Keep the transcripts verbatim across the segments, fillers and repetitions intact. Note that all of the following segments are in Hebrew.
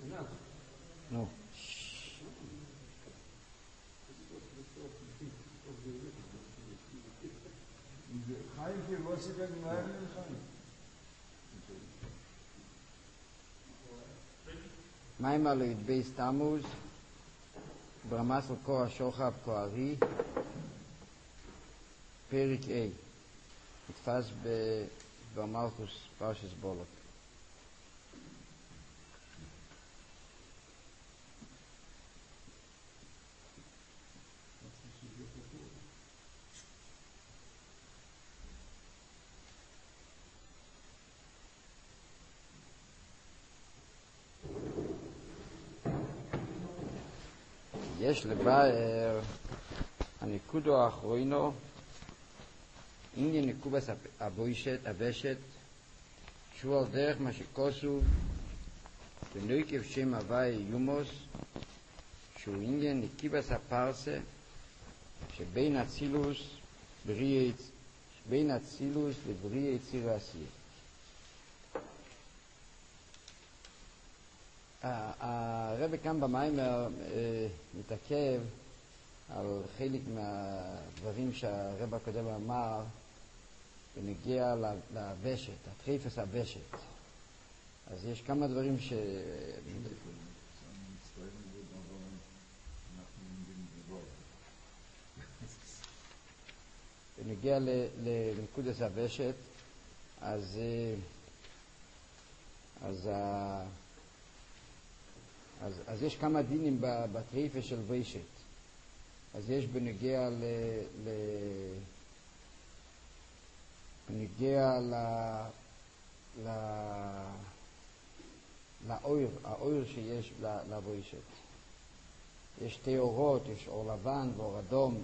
נו. חיים כאילו לא סיפק מהר לחיים. מים על ידבי סתמוז, ברמה של כוח שוחב כוארי, פרק A, נתפס במלכוס פרשס בולוק. יש לבאר הניקודו האחרוינו עניין ניקובס הבוישת, הבשת, שהוא על דרך מה שכוסו בנויקב שם הוואי יומוס, שהוא עניין ניקיבס הפרסה שבין הצילוס בריא, בין הצילוס לבריא יציר העשייה. הרב כאן במיימר מתעכב על חלק מהדברים שהרב הקודם אמר בנגיע לבשת, התחיפס הבשת. אז יש כמה דברים ש... בנגיע לנקודס הבשת, אז אז ה... אז, אז יש כמה דינים בטריפה של וישת. אז יש בנגיע ל... ל... בנגיע ל... ל... לאויר, האויר שיש לווישת. יש שתי אורות, יש אור לבן ואור אדום,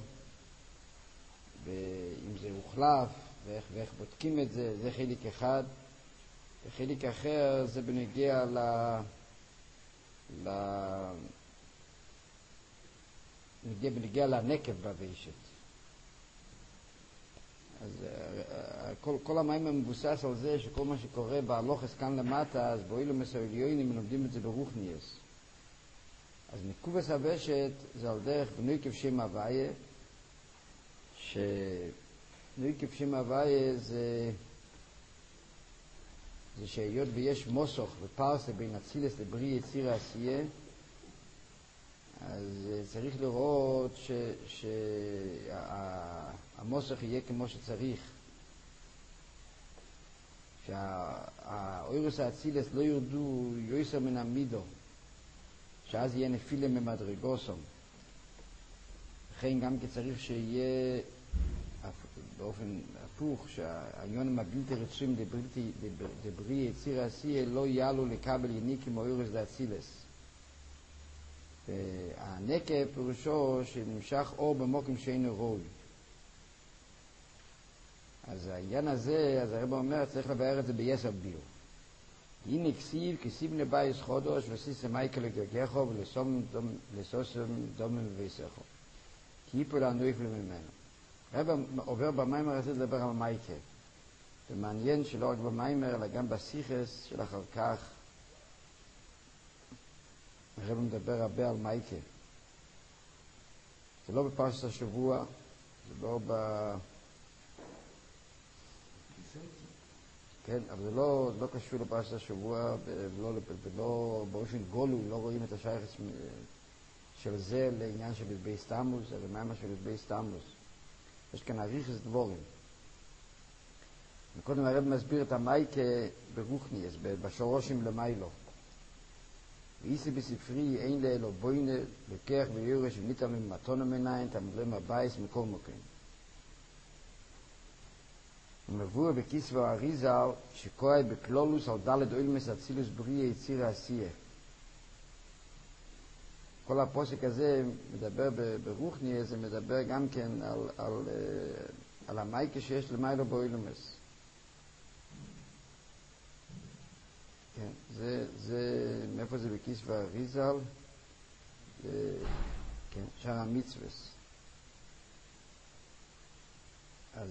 ואם זה הוחלף, ואיך, ואיך בודקים את זה, זה חלק אחד. וחלק אחר זה בנגיע ל... ל... נגיע בנגיע לנקב בווישת. אז כל, כל המים מבוסס על זה שכל מה שקורה בהלוכס כאן למטה, אז בואילו מסויליונים מלומדים את זה ברוחניאס. אז ניקובס הבשת זה על דרך בנויקב שם הוויה, שנויקב שם הוויה זה זה שהיות ויש מוסוך ופרסה בין הצילס לבריא יציר העשייה, אז צריך לראות שהמוסוך יהיה כמו שצריך, שהאוירוס הצילס לא ירדו יויסר מן המידו, שאז יהיה נפילה ממדרגוסום. לכן גם כי צריך שיהיה באופן הפוך, שהעניונים הבלתי רצויים לבריא יציר העשייה לא יעלו לקבל יניקים אוירוס דאצילס. והנקב פירושו שנמשך אור במוקים שאינו ראוי. אז העניין הזה, אז הרב אומר, צריך לבאר את זה ביסר ביור. הנה כסיב, כסיב נבייס חודש וסיסם מייקל לגגחו ולסוסם דומים ויסחו. כי יפול הנויפל ממנו. הרב עובר במיימר הזה לדבר על מייקל. זה מעניין שלא רק במיימר, אלא גם בסיכס של אחר כך. הרב מדבר הרבה על מייקל. זה לא בפרשת השבוע, זה לא ב... כן, אבל זה לא, לא קשור לפרשת השבוע, ולא, ולא באופן גולוי, לא רואים את השייכס של זה לעניין של בייס תמוז, אלא מה של בייס תמוז. יש כאן אריכס דבורים. קודם הרב מסביר את המייקה ברוחניאס, בשורשים למיילו. ואיסי בספרי אין לאלו בוינה, לקח ויורש וניתן ממתון מנין, תמלם הבייס מכל מוקרים. הוא מבוא בכיסו האריזל שקוי בכלולוס על דלת אוילמס אצילוס בריא יציר העשייה. כל הפוסק הזה מדבר ברוחני, זה מדבר גם כן על, על, על המייקה שיש למיילו באוילמס. כן, זה, זה, מאיפה זה בכיסו האריזל? כן, שער המצווס. אז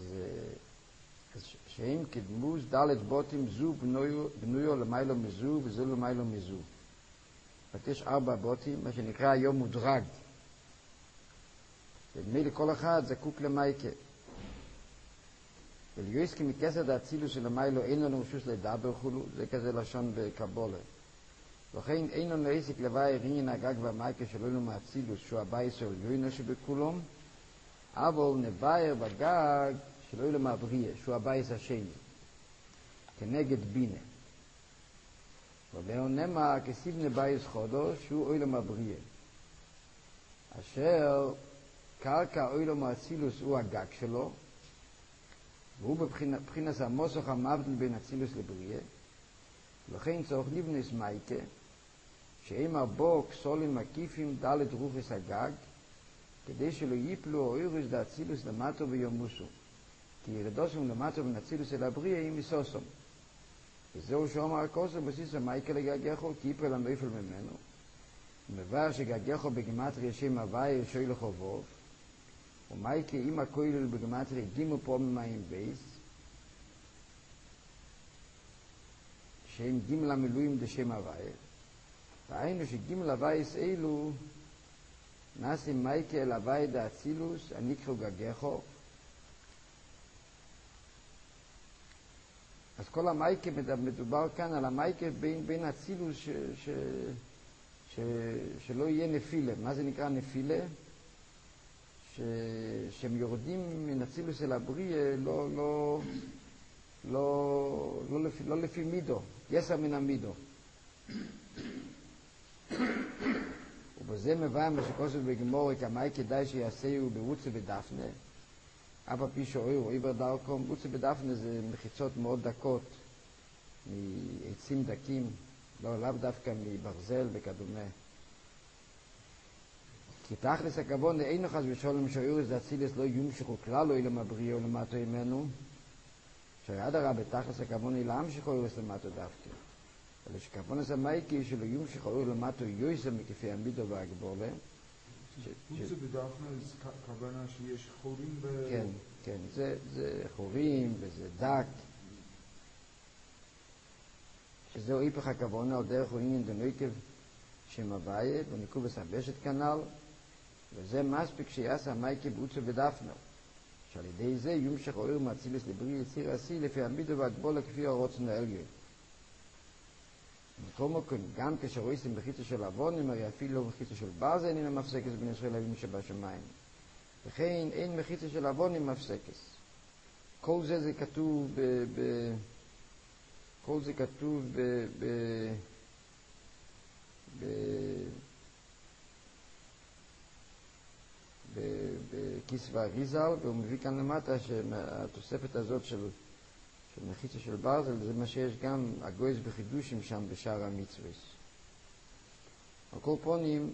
שהם כדמוס דלת בוטים זו בנויו, בנויו למיילו מזו וזו למיילו מזו. יש ארבע בוטים, מה שנקרא היום מודרג. ומילא כל אחד זקוק למייקה. וליועסקי מכסר דאצילוס שלמיילו אין לנו רשוס לדבר חולו, זה כזה לשון בקבולה. לכן אין לנו עסק לוואי רינין הגג והמייקה שלא לנו מאצילוס, שהוא הבייס או עליונו שבכולום, אבל נבאר בגג שלא לנו מהבריא, שהוא הבייס השני, כנגד בינה. ולאו נאמר כסיב נבייס חודו, שהוא אוי לנו מהבריא. אשר קרקע אוי לנו מאצילוס הוא הגג שלו, והוא בבחינת המוסך המבדל בין אצילוס לבריאה, ולכן צריך לבנס מייקה, שאימר בו כסולים מקיפים דלת רוחס הגג, כדי שלא ייפלו אוירוס דאצילוס למטו ויומוסו, כי ירדוסם למטו בין אצילוס אל הבריאה היא מסוסום. וזהו שאומר הכוסר בסיס המייקה לגגחו, כי ייפל המפל ממנו. ומבאר שגגחו בגימטריה שם הוואי שוי לחובוב, ומייקה אם הכולל בגימטריה גימו פה ממים בייס, שהם גימל המילואים דשם הוואי, ראינו שגימל הווייס אלו נעשה מייקה אל הוואי דאצילוס הנקראו גגחו. אז כל המייקה מדובר כאן על המייקה בין, בין אצילוס ש, ש, ש, שלא יהיה נפילה. מה זה נקרא נפילה? ש, שהם יורדים מן אצילוס אל הבריאה לא, לא, לא, לא, לפי, לא לפי מידו, יסר מן המידו. ובזה מבאר מה שכוסף בגמור, כמאי כדאי שיעשהו ברוצה ודפנה, אף על פי שאויר או עיבר דרכום. רוצה ודפנה זה מחיצות מאוד דקות, מעצים דקים, לא לאו דווקא מברזל וכדומה. כי תכלס הכבוד אין חס ושלום שאוירס דאצילס לא יומשכו כלל לא אילם הבריאה ולמטו ממנו, שעד הרבה תכלס הכבוד היא להמשיך אוירס למטו דווקא. אבל שכוונס המייקי שלו יומשך אויר למטו יויסר מכפי המידו והגבולה. חוצה בדפנה זה כוונה שיש חורים ב... כן, כן, זה חורים וזה דק. שזהו היפך הכוונה על דרך עניין דנויקב שם הוויה, וניקוב הסבשת כנל, וזה מספיק שיעשה המייקי בוצה בדפנה. שעל ידי זה יומשך אויר מאצילס לבריא יציר עשי לפי המידו והגבולה כפי הרוצן העליון. מכל מקום, גם כשרויסים בחיצה של אבונים, הרי אפילו בחיצה של ברזל אינה מפסקס בין ישראל אבינו שבשמיים. וכן אין מחיצה של אבונים מפסקס. כל זה זה כתוב ב... ב כל זה כתוב ב... ב... ב... ב... בכיסווה ריזל, והוא מביא כאן למטה שהתוספת הזאת של של מחיצה של ברזל, זה מה שיש גם הגויס בחידושים שם בשאר המצווס. על כל פונים,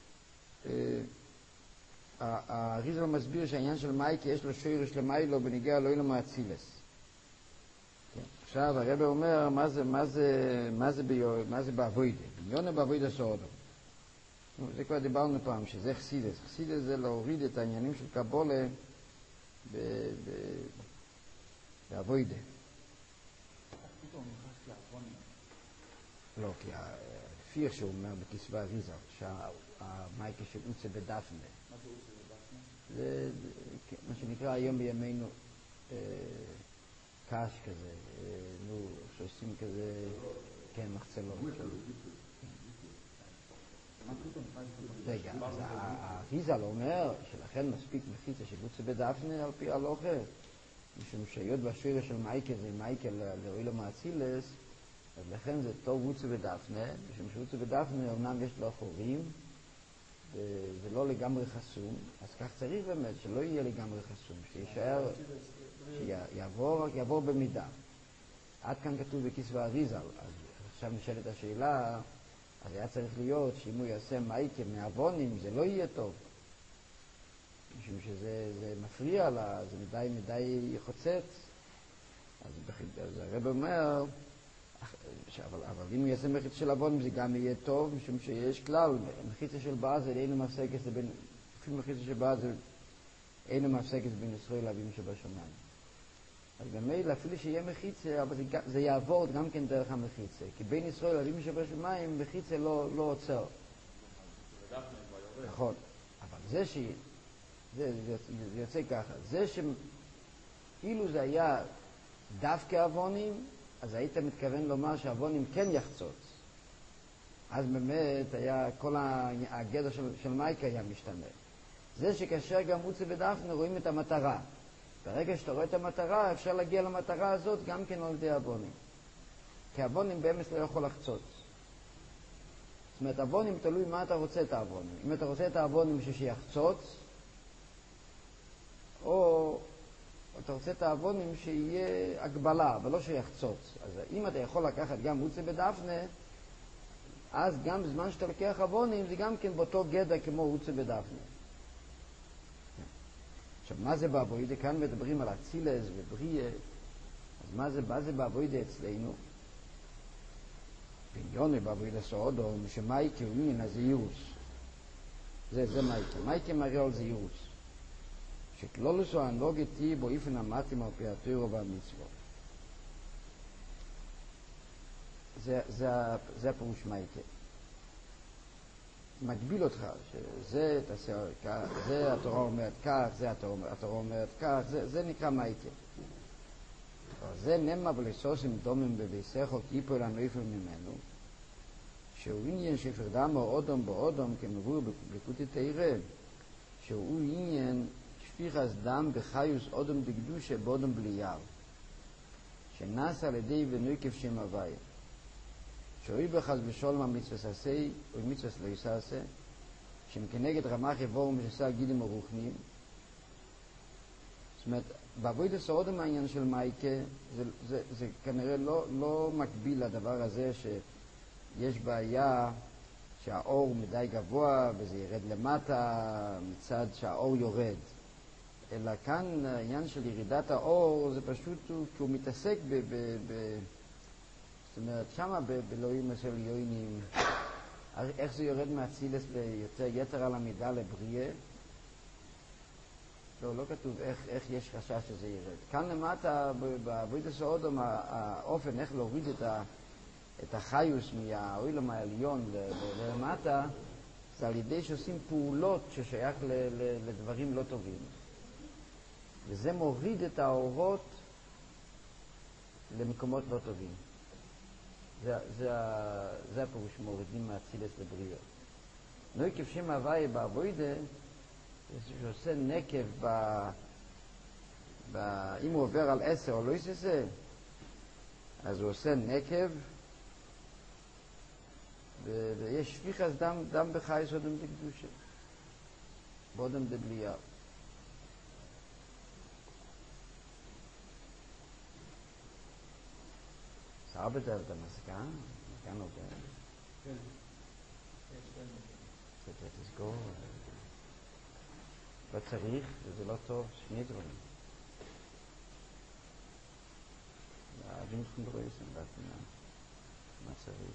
הריזל מסביר שהעניין של מייקה יש לו שורש למיילו בניגע לא אילו מאצילס. עכשיו הרב אומר מה זה, מה זה, מה זה, מה זה באבוידה. יונה באבוידה סעודו. זה כבר דיברנו פעם, שזה חסידס. חסידס זה להוריד את העניינים של קבולה באבוידה. לא, כי לפי איך שהוא אומר בכיסווה ריזל, שהמייקה של אוצה בדפנה. מה זה אוצה בדפנה? זה מה שנקרא היום בימינו קש כזה, נו, שעושים כזה, כן, מחצלות. רגע, אז הריזל אומר שלכן מספיק מחיצה של אוצה בדפנה על פי הלוכה, משום שהיות והשורש של מייקה זה מייקה לאוילו מאצילס, אז לכן זה טוב אוצה ודפנה, משום שאוצה ודפנה אמנם יש לו חורים, וזה לא לגמרי חסום, אז כך צריך באמת שלא יהיה לגמרי חסום, שישאר, שיעבור, יעבור במידה. עד כאן כתוב בכיסווה ריזל, אז עכשיו נשאלת השאלה, אז היה צריך להיות שאם הוא יעשה מייקה מאבונים, זה לא יהיה טוב. משום שזה זה מפריע לה, זה מדי מדי חוצץ. אז, אז הרב אומר, אבל, אבל אם הוא יעשה מחיצה של אבונים זה גם יהיה טוב, משום שיש כלל, מחיצה של ברזל אינו מפסקת בין, לפי מחיצה של ברזל אינו מפסקת בין ישראל לאבינו שבשמיים. אז במילא אפילו שיהיה מחיצה, אבל זה, זה יעבור גם כן דרך המחיצה. כי בין ישראל אבינו שבשמיים, מחיצה לא, לא עוצר. נכון. אבל זה ש... זה, זה, זה יוצא ככה. זה שאילו זה היה דווקא אבונים, אז היית מתכוון לומר שאבונים כן יחצוץ. אז באמת היה כל הגדר של, של מייקה היה משתנה. זה שכאשר גם מוצא ודפנה רואים את המטרה. ברגע שאתה רואה את המטרה, אפשר להגיע למטרה הזאת גם כן על ידי אבונים. כי אבונים באמת לא יכול לחצוץ. זאת אומרת, אבונים תלוי מה אתה רוצה את האבונים. אם אתה רוצה את האבונים שיחצוץ, או אתה רוצה את האבונים שיהיה הגבלה, אבל לא שיחצוץ. אז אם אתה יכול לקחת גם מוצא בדפנה, אז גם בזמן שאתה לקח אבונים, זה גם כן באותו גדע כמו מוצא בדפנה. עכשיו, מה זה באבוידה? כאן מדברים על אצילס ובריאה. אז מה זה, מה זה באבוידה אצלנו? בעניון באבוידה סעודו, שמייקה הוא עניין הזהירוס. זה, זה מייקה. מייקה מראה על זהירוס. שכלולוס או הנוגת תהיה בו איפן המתים על פי התורה והמצוות. זה, זה, זה הפירוש מייקה. מגביל אותך, שזה תעשה כך, זה התורה אומרת כך, זה התורה, התורה אומרת כך, זה, זה נקרא מייקה. זה נמה ולסוסים דומים בביסכו קיפו אלן לא יפל ממנו, שהוא עניין שפרדם או אודום באודום כמבוא בקוטי תאירה, שהוא עניין שפיחס דם בחיוס אודום דקדושה באודום בלייר, שנעשה על ידי ונויקף שם הוויה. שאוי בחז בשולם המצווס עשה, או מצווס לא יסעשה, שהם כנגד רמח יבורם ושסע גילים ורוחנים. זאת אומרת, בעבוד הסעודם העניין של מייקה, זה, זה, זה כנראה לא, לא מקביל לדבר הזה שיש בעיה שהאור מדי גבוה וזה ירד למטה מצד שהאור יורד. אלא כאן העניין של ירידת האור זה פשוט הוא, כי הוא מתעסק ב... ב, ב זאת אומרת, שמה באלוהים של יוינים, איך זה יורד מהצילס ליותר יתר על המידה לבריאה? לא, לא כתוב איך, איך יש חשש שזה ירד. כאן למטה, בעבודת סעודום, האופן איך להוריד את, ה, את החיוס מהאוילום העליון למטה, זה על ידי שעושים פעולות ששייך ל, ל, לדברים לא טובים. וזה מוריד את האורות למקומות לא טובים. זה, זה, זה הפירוש מורידים מהצילס לבריאות. נוי כבשים הוואי בעבודה, זה שעושה נקב ב, ב, אם הוא עובר על עשר או לא יססה, אז הוא עושה נקב, ו, ויש שפיחס דם, דם בחייס אודם דקדושה, באודם דבלייה. arbeitet der Maskan? Kann auch der. זה תסגור. לא צריך, וזה לא טוב, שני דברים. להבין שום דברים, מה צריך.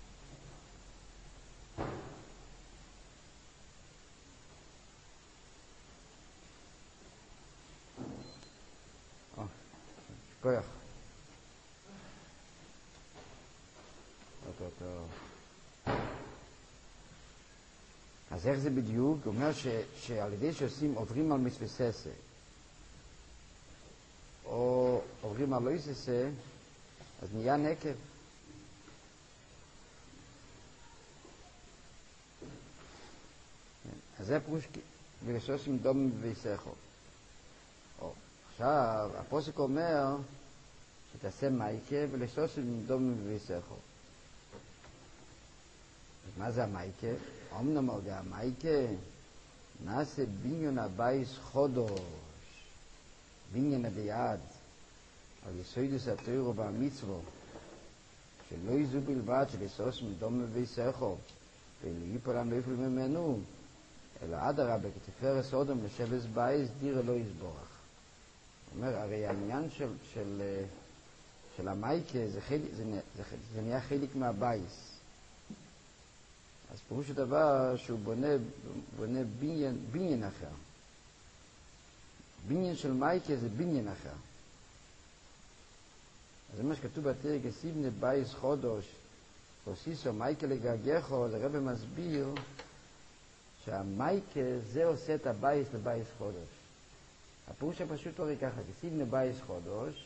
או, כוח. אז איך זה בדיוק? הוא אומר ש, שעל ידי שעושים עוברים על מספססה או עוברים על לא יססה, אז נהיה נקב. אז זה פרוש ולשעושים דום ויסכו. עכשיו הפוסק אומר שתעשה מייקה ולשעושים דום ויסכו. מה זה המייקה? אמנם על זה המייקה נעשה בניין הבייס חודש, בניין הדיעד, על יסוידוס התוירו והמצוו, שלא יזו בלבד שלסוס מדום ויסכו, ולהיפלם לא יפל ממנו, אלא עד הרבה כתפרס אודם לשבס בייס דירה לא יסבורך. הוא אומר, הרי העניין של, של, של המייקה זה, חלק, זה, זה, זה נהיה חלק מהבייס. אז פירוש הדבר שהוא בונה, בונה בניין, בניין אחר. בניין של מייקה זה בניין אחר. זה מה שכתוב בתרא כסיבנה בייס חודש, ועשיסו מייקה לגגחו, אז הרב מסביר שהמייקה זה עושה את הבייס לבייס חודש. הפירוש הפשוט הרי ככה, כסיבנה בייס חודש,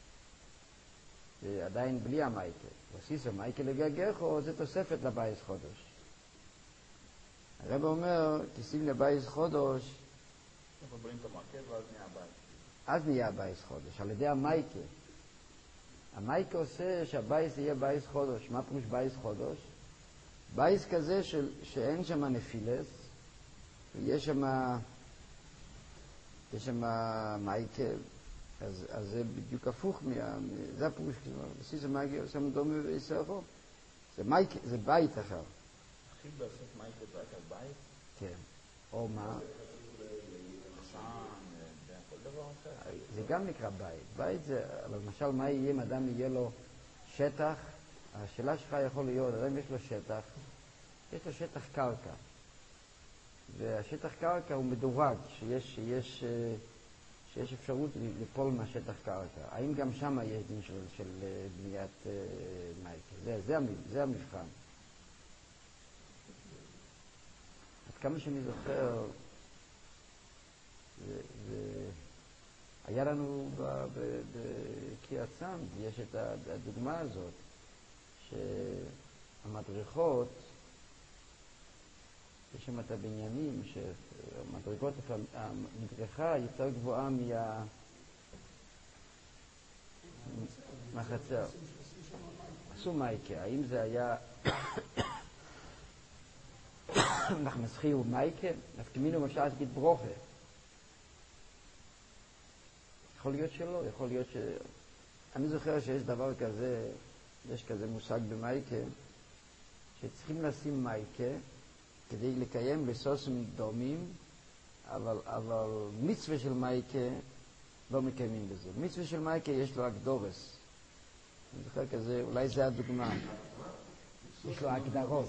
זה עדיין בלי המייקה. ועשיסו מייקה לגגחו, זה תוספת לבייס חודש. הרב אומר, כסיבנה בייס חודש, אנחנו בונים את המרכב ואז נהיה הבית. אז נהיה בייס חודש, על ידי המייקה. המייקה עושה שהבייס יהיה בייס חודש. מה פירוש בייס חודש? בייס כזה של, שאין שם נפילס, ויש שם, יש שם מייקה, אז, אז זה בדיוק הפוך, מה, זה הפירוש, בסיס המייקה עושה מדומה ויסרחו. זה מייקה, זה בית אחר. הכי לעשות מייקה בית על בית? כן. או מה? כל דבר אחר. זה גם נקרא בית. בית זה, אבל למשל, מה יהיה אם אדם יהיה לו שטח? השאלה שלך יכול להיות, אדם יש לו שטח, יש לו שטח קרקע. והשטח קרקע הוא מדורג, שיש, שיש, שיש אפשרות ליפול מהשטח קרקע. האם גם שם יש דין של, של בניית מייקה? זה, זה, זה המבחן. עד כמה שאני זוכר, ו, ו, היה לנו בקריאת סנד, יש את הדוגמה הזאת, שהמדריכות, יש שם את הבניינים, שהמדריכות, המדריכה יותר גבוהה מה... מהחצר. עשו מייקה, האם זה היה מחמסחי ומייקה? נפקמינו משעת גיד ברוכה. יכול להיות שלא, יכול להיות ש... אני זוכר שיש דבר כזה, יש כזה מושג במייקה, שצריכים לשים מייקה כדי לקיים בסוסים דומים, אבל, אבל מצווה של מייקה לא מקיימים בזה. מצווה של מייקה יש לו הקדורס. אני זוכר כזה, אולי זה הדוגמה. יש לו הקדרות.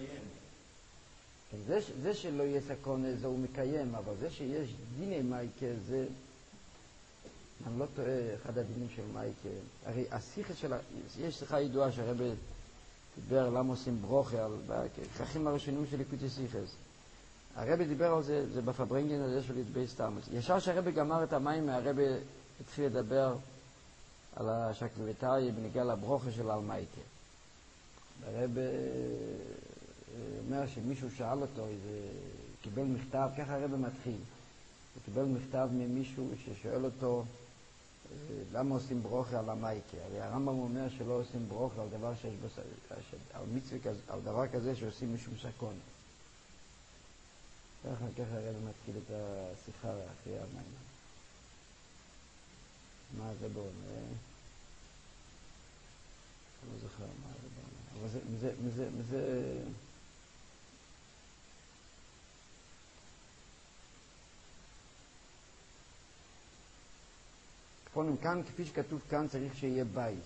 כן, זה, זה שלא יהיה סקונה, זה הוא מקיים, אבל זה שיש דיני מייקה, זה... אני לא טועה, אחד הדינים של מייקה, הרי השיחה של, יש שיחה ידועה שהרבא דיבר למה עושים ברוכה, על כרכים הראשונים של ליקוטי שיחס. הרבא דיבר על זה, זה בפברנגן הזה של יתבי סתמוס. ישר שהרבא גמר את המים, הרבא התחיל לדבר על השקלוויטריה בניגע לברוכה של על מייקה. הרבא אומר שמישהו שאל אותו, איזה, קיבל מכתב, ככה הרבא מתחיל. הוא קיבל מכתב ממישהו ששואל אותו למה עושים ברוכה על המייקה. הרי הרמב"ם אומר שלא עושים ברוכה על דבר שיש בו, על מצווה כזה, על דבר כזה שעושים משום סקון. ככה, ככה הרב מתחיל את השיחה אחרי המים. מה זה בו אומר? לא זוכר מה זה בו אומר. אבל זה, מזה, מזה, מזה... כאן, כפי שכתוב כאן, צריך שיהיה בייס.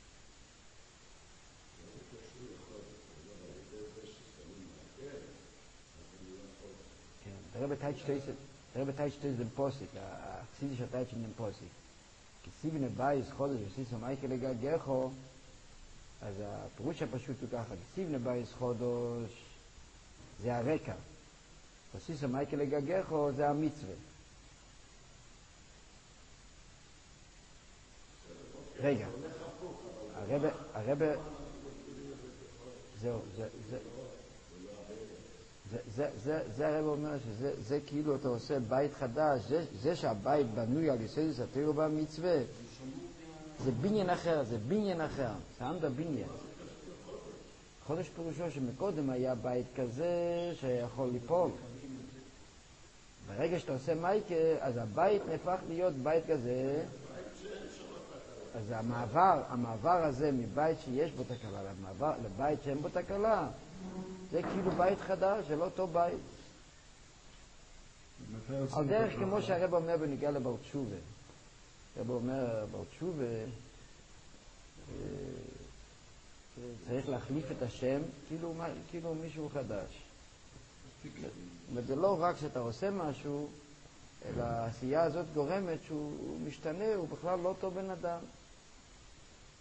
כן, הרב טייטשטויס זה פוסיק, החסידי של טייטשטויס זה פוסיק. כי סיבנה בייס חודש וסיסו מייקה לגגחו, אז הפירוש הפשוט הוא ככה, סיבנה בייס חודש זה הרקע, וסיסו מייקה לגגחו זה המצווה. רגע, הרב, הרב, זהו, זה, זה, זה, זה, זה, זה הרב אומר שזה, זה כאילו אתה עושה בית חדש, זה, זה שהבית בנוי על יסודות התורה במצווה, זה בניין אחר, זה בניין אחר, זה עמדה בניין. חודש פירושו שמקודם היה בית כזה שיכול ליפול. ברגע שאתה עושה מייקה, אז הבית נהפך להיות בית כזה, אז המעבר, המעבר הזה מבית שיש בו תקלה למעבר, לבית שאין בו תקלה, זה כאילו בית חדש, זה לא אותו בית. על דרך כמו שהרב אומר בניגע לבר תשובה. הרב אומר, בר תשובה צריך להחליף את השם כאילו, כאילו מישהו חדש. וזה לא רק שאתה עושה משהו, אלא העשייה הזאת גורמת שהוא משתנה, הוא בכלל לא אותו בן אדם.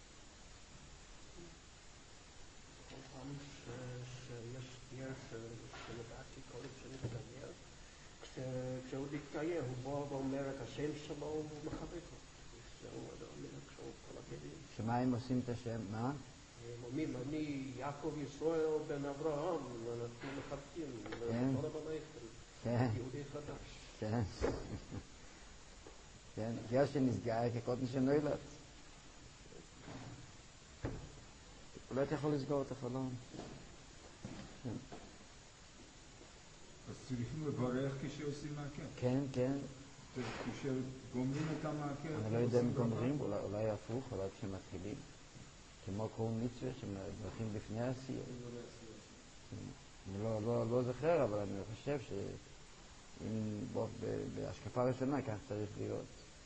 שלדעתי כל שמתגייר, כשהוא מתגייר הוא בא ואומר את השם שלו והוא מחבק אותו. זהו אומר כשהוא כל הגדים. שמה הם עושים את השם? מה? הם אומרים, אני יעקב ישראל בן אברהם, ואנחנו מחבקים. כן. כל הבמייכל. כן. יהודי חדש. כן. כן. גר שנסגר כקוטן שנוילד. אולי אתה יכול לסגור את החלום. כן. אז צריכים לברך כשעושים מעקר. כן, כן. כשגומרים את המעקר. אני לא יודע אם גומרים, אולי, אולי הפוך, אולי כשמתחילים. כמו קוראים מצווה שמברכים לפני הסיום. אני לא, לא, לא זוכר, אבל אני חושב שאם בוא, בהשקפה ראשונה כך צריך להיות.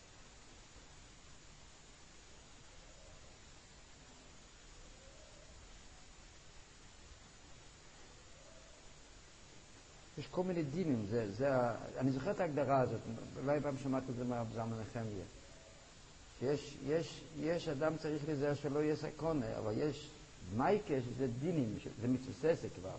יש כל מיני דינים, זה, זה, אני זוכר את ההגדרה הזאת, אולי פעם שמעתי את זה מהרב זלמן נחמיה. שיש, יש, יש אדם צריך לזהר שלא יהיה סקרונה, אבל יש מייקה שזה דינים, זה מצוססת כבר.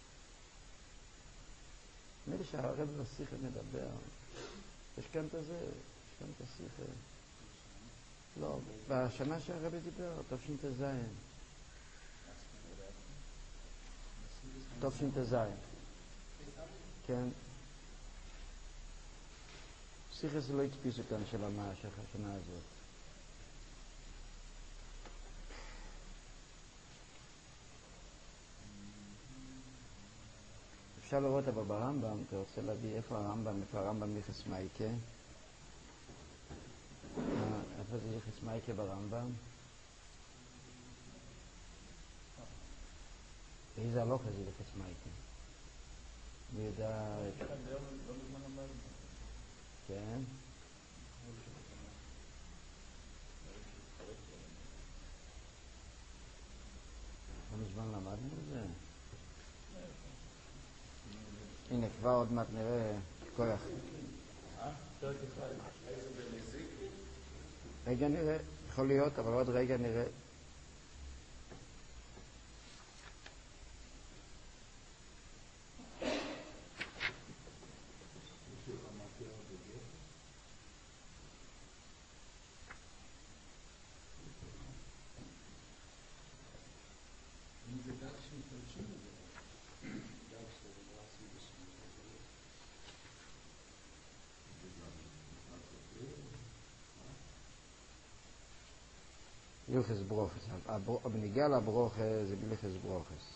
נראה לי שהרב בשיחה מדבר, יש כאן את זה, יש כאן את השיחה. לא, בשנה שהרב דיבר, תופשין תזיין. תופשין תזיין. כן. שיחה זה לא התפיסו כאן של המאה של השנה הזאת. אפשר לראות אבל ברמב"ם, אתה רוצה להביא איפה הרמב"ם, איפה הרמב"ם יחס מייקה? איפה זה יחס מייקה ברמב"ם? איזה הלוך זה יחס מייקה? אני יודע... כן? לא מזמן למדנו את זה? הנה, כבר עוד מעט נראה כוח. רגע נראה, יכול להיות, אבל עוד רגע נראה. יוחס ברוכס, בניגע לברוך זה בלחס ברוכס.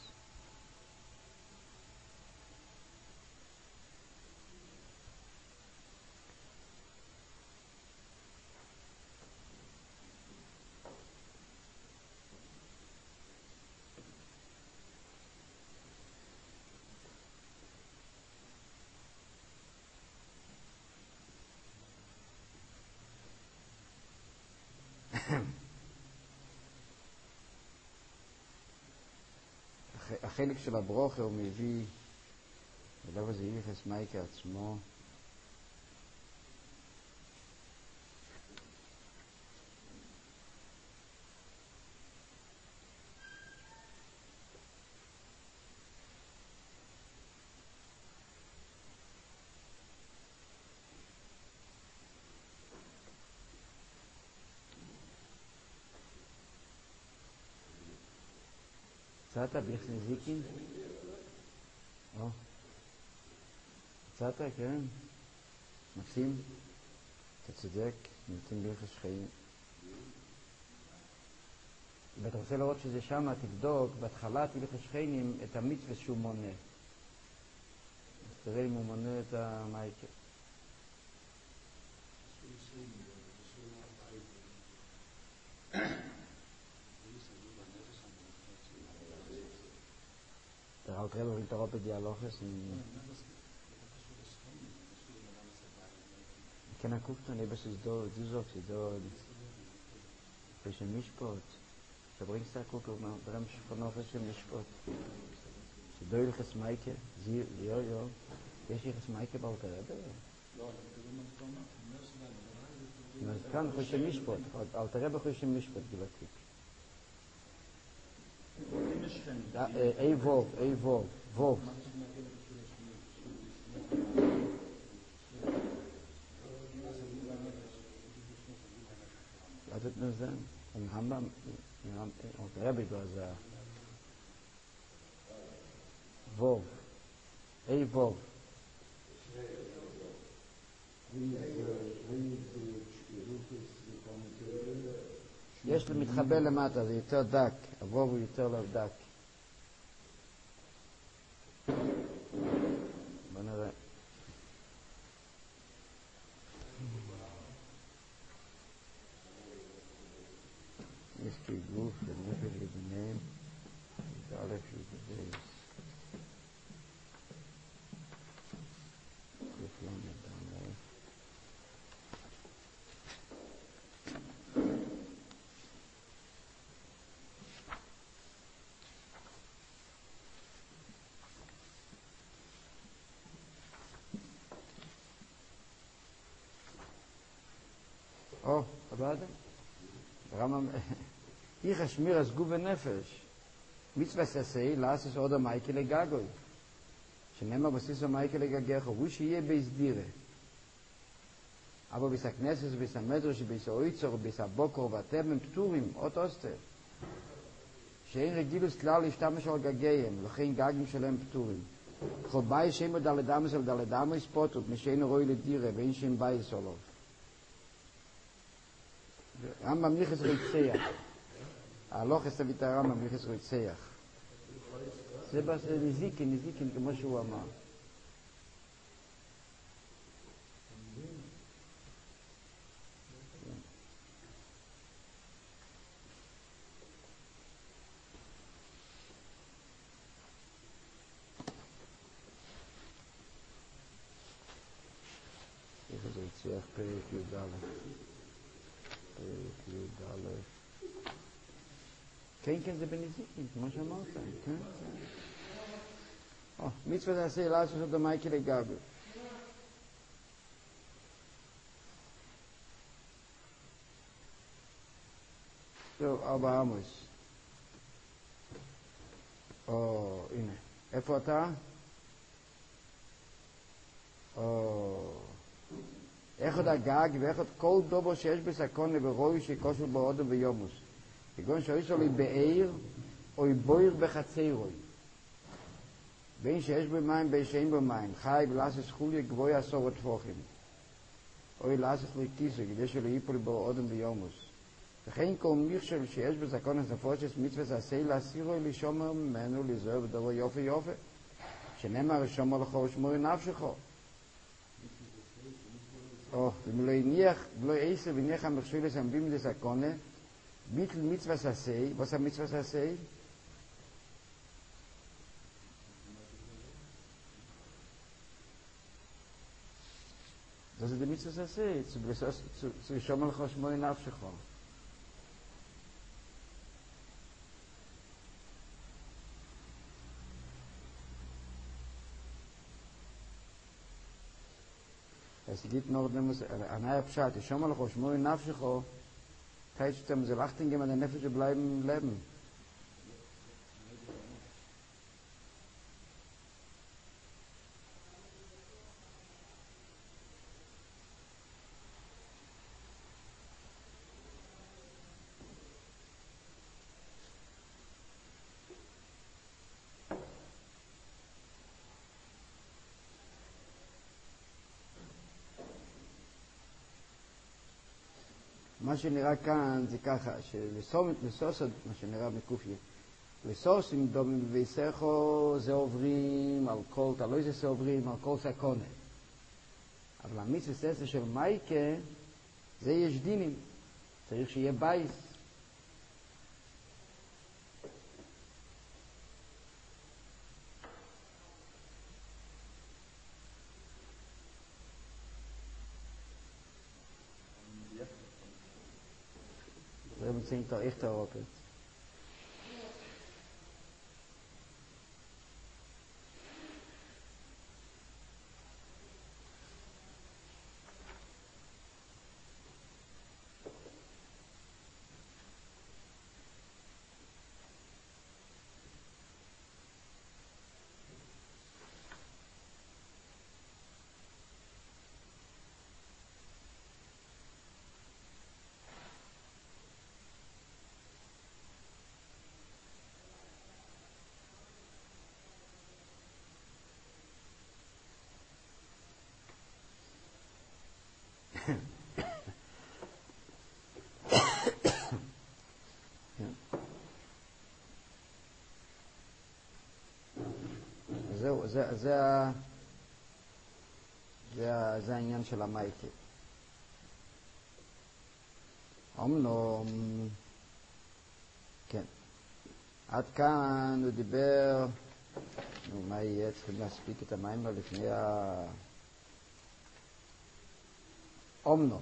החלק של הברוכה הוא מביא, ולא זה יחס מייקה עצמו, מצאת ביחס נזיקין? או, מצאת, כן? מקסים? אתה צודק, נמצאים ביחס חיים. ואתה רוצה לראות שזה שם, תבדוק, בהתחלת ביחס חיים את המצווה שהוא מונה. אז תראה אם הוא מונה את המייקה. Der Raul Kreber will darauf Dialoges in כן הקופת, אני בסוס דו, דו דו פשע משפוט שבריngstar gucken, man bremst von auf es משפוט שדו ילחס מייקה, זי, יו, יו יש ילחס מייקה באלתר רבי? לא, אני כאן פשע משפוט, אלתר רבי פשע משפוט גילתי. Ei Wort, ei Wort, ווב. Was wird nur sein? Im Rambam, und der Rebbe da sagt, Vov. Ei Vov. יש לי מתחבא למטה, זה יותר דק, הווב הוא יותר לא דק. בוא נראה. יש לי גוף ונפש וביניהם, זה א' שזה גוף לא נדע. או, הבאתם? רמם, איך השמיר אז גוף ונפש. מצווה ססי, לאסס עוד המייקי לגגוי. שנאמר בסיס המייקי לגגך, הוא שיהיה בהסדירה. אבל ביס הכנסס, ביס המדרש, ביס האויצור, ביס הבוקר, ואתם הם פטורים, עוד אוסטר. שאין רגילוס כלל להשתמש על גגיהם, לכן גגים שלהם פטורים. כל ביי שם דלדמס על דלדמס פוטות, משאין רואי לדירה, ואין שם ביי סולוב. רמב"ם מיכס ריצח. ההלוך הסתווית הרמב"ם מיכס ריצח. זה נזיקין, נזיקין, כמו שהוא אמר. מיכס ריצח, פרק י"ד. פרק י"ד. כן, כן, זה בנזיקין, כמו שאמרת, כן? או, מצווה תעשה לעשות אותו מייקי לגבי. טוב, ארבע עמוס. או, הנה. איפה אתה? או... איך עוד הגג ואיך עוד כל דובר שיש בסקונה ורואי שכושל בו אודם ויומוס. כגון שאיש עלי בעיר או בויר בחצי רוי. בין שיש בו מים בין שאין בו מים. חי ולעסס חולי גבוי עשור וטפוחים. או לעסס לכיסו כדי שלא ייפול בו אודם ויומוס. וכן כל מכשול שיש בסקונה נפושס מצווה עשה להסירו לשומר ממנו לזוהר ודבר יופי יופי. שנאמר שומר לכו שמור נפשכו. או, אם לא יניח, לא יעשה וניח המכשול לסמבים לסקונה, ביטל מצווה ססי, was a מצווה ססי? Das ist die Mitzvah Sassi, zu schommen לך שמור נפשך. Es gibt noch, an einer Pschat, ich schau mal noch, schmur in Nafschicho, heißt es, sie lachten gehen, der Nefesh bleiben im Leben. מה שנראה כאן זה ככה, שלסוס, מה שנראה מקופי, לסוס עם דומים ובייסכו זה עוברים על כל, תלוי זה זה עוברים על כל סקונה. אבל המצווה ססה של מייקה, זה יש דינים, צריך שיהיה בייס. Wir haben es da echt erwartet. זהו, זה, זה, ה- זה, ה- זה העניין של המייקה. אמנם, כן, עד כאן הוא דיבר, נו, מה יהיה? צריכים להספיק את המים לפני ה... אמנם,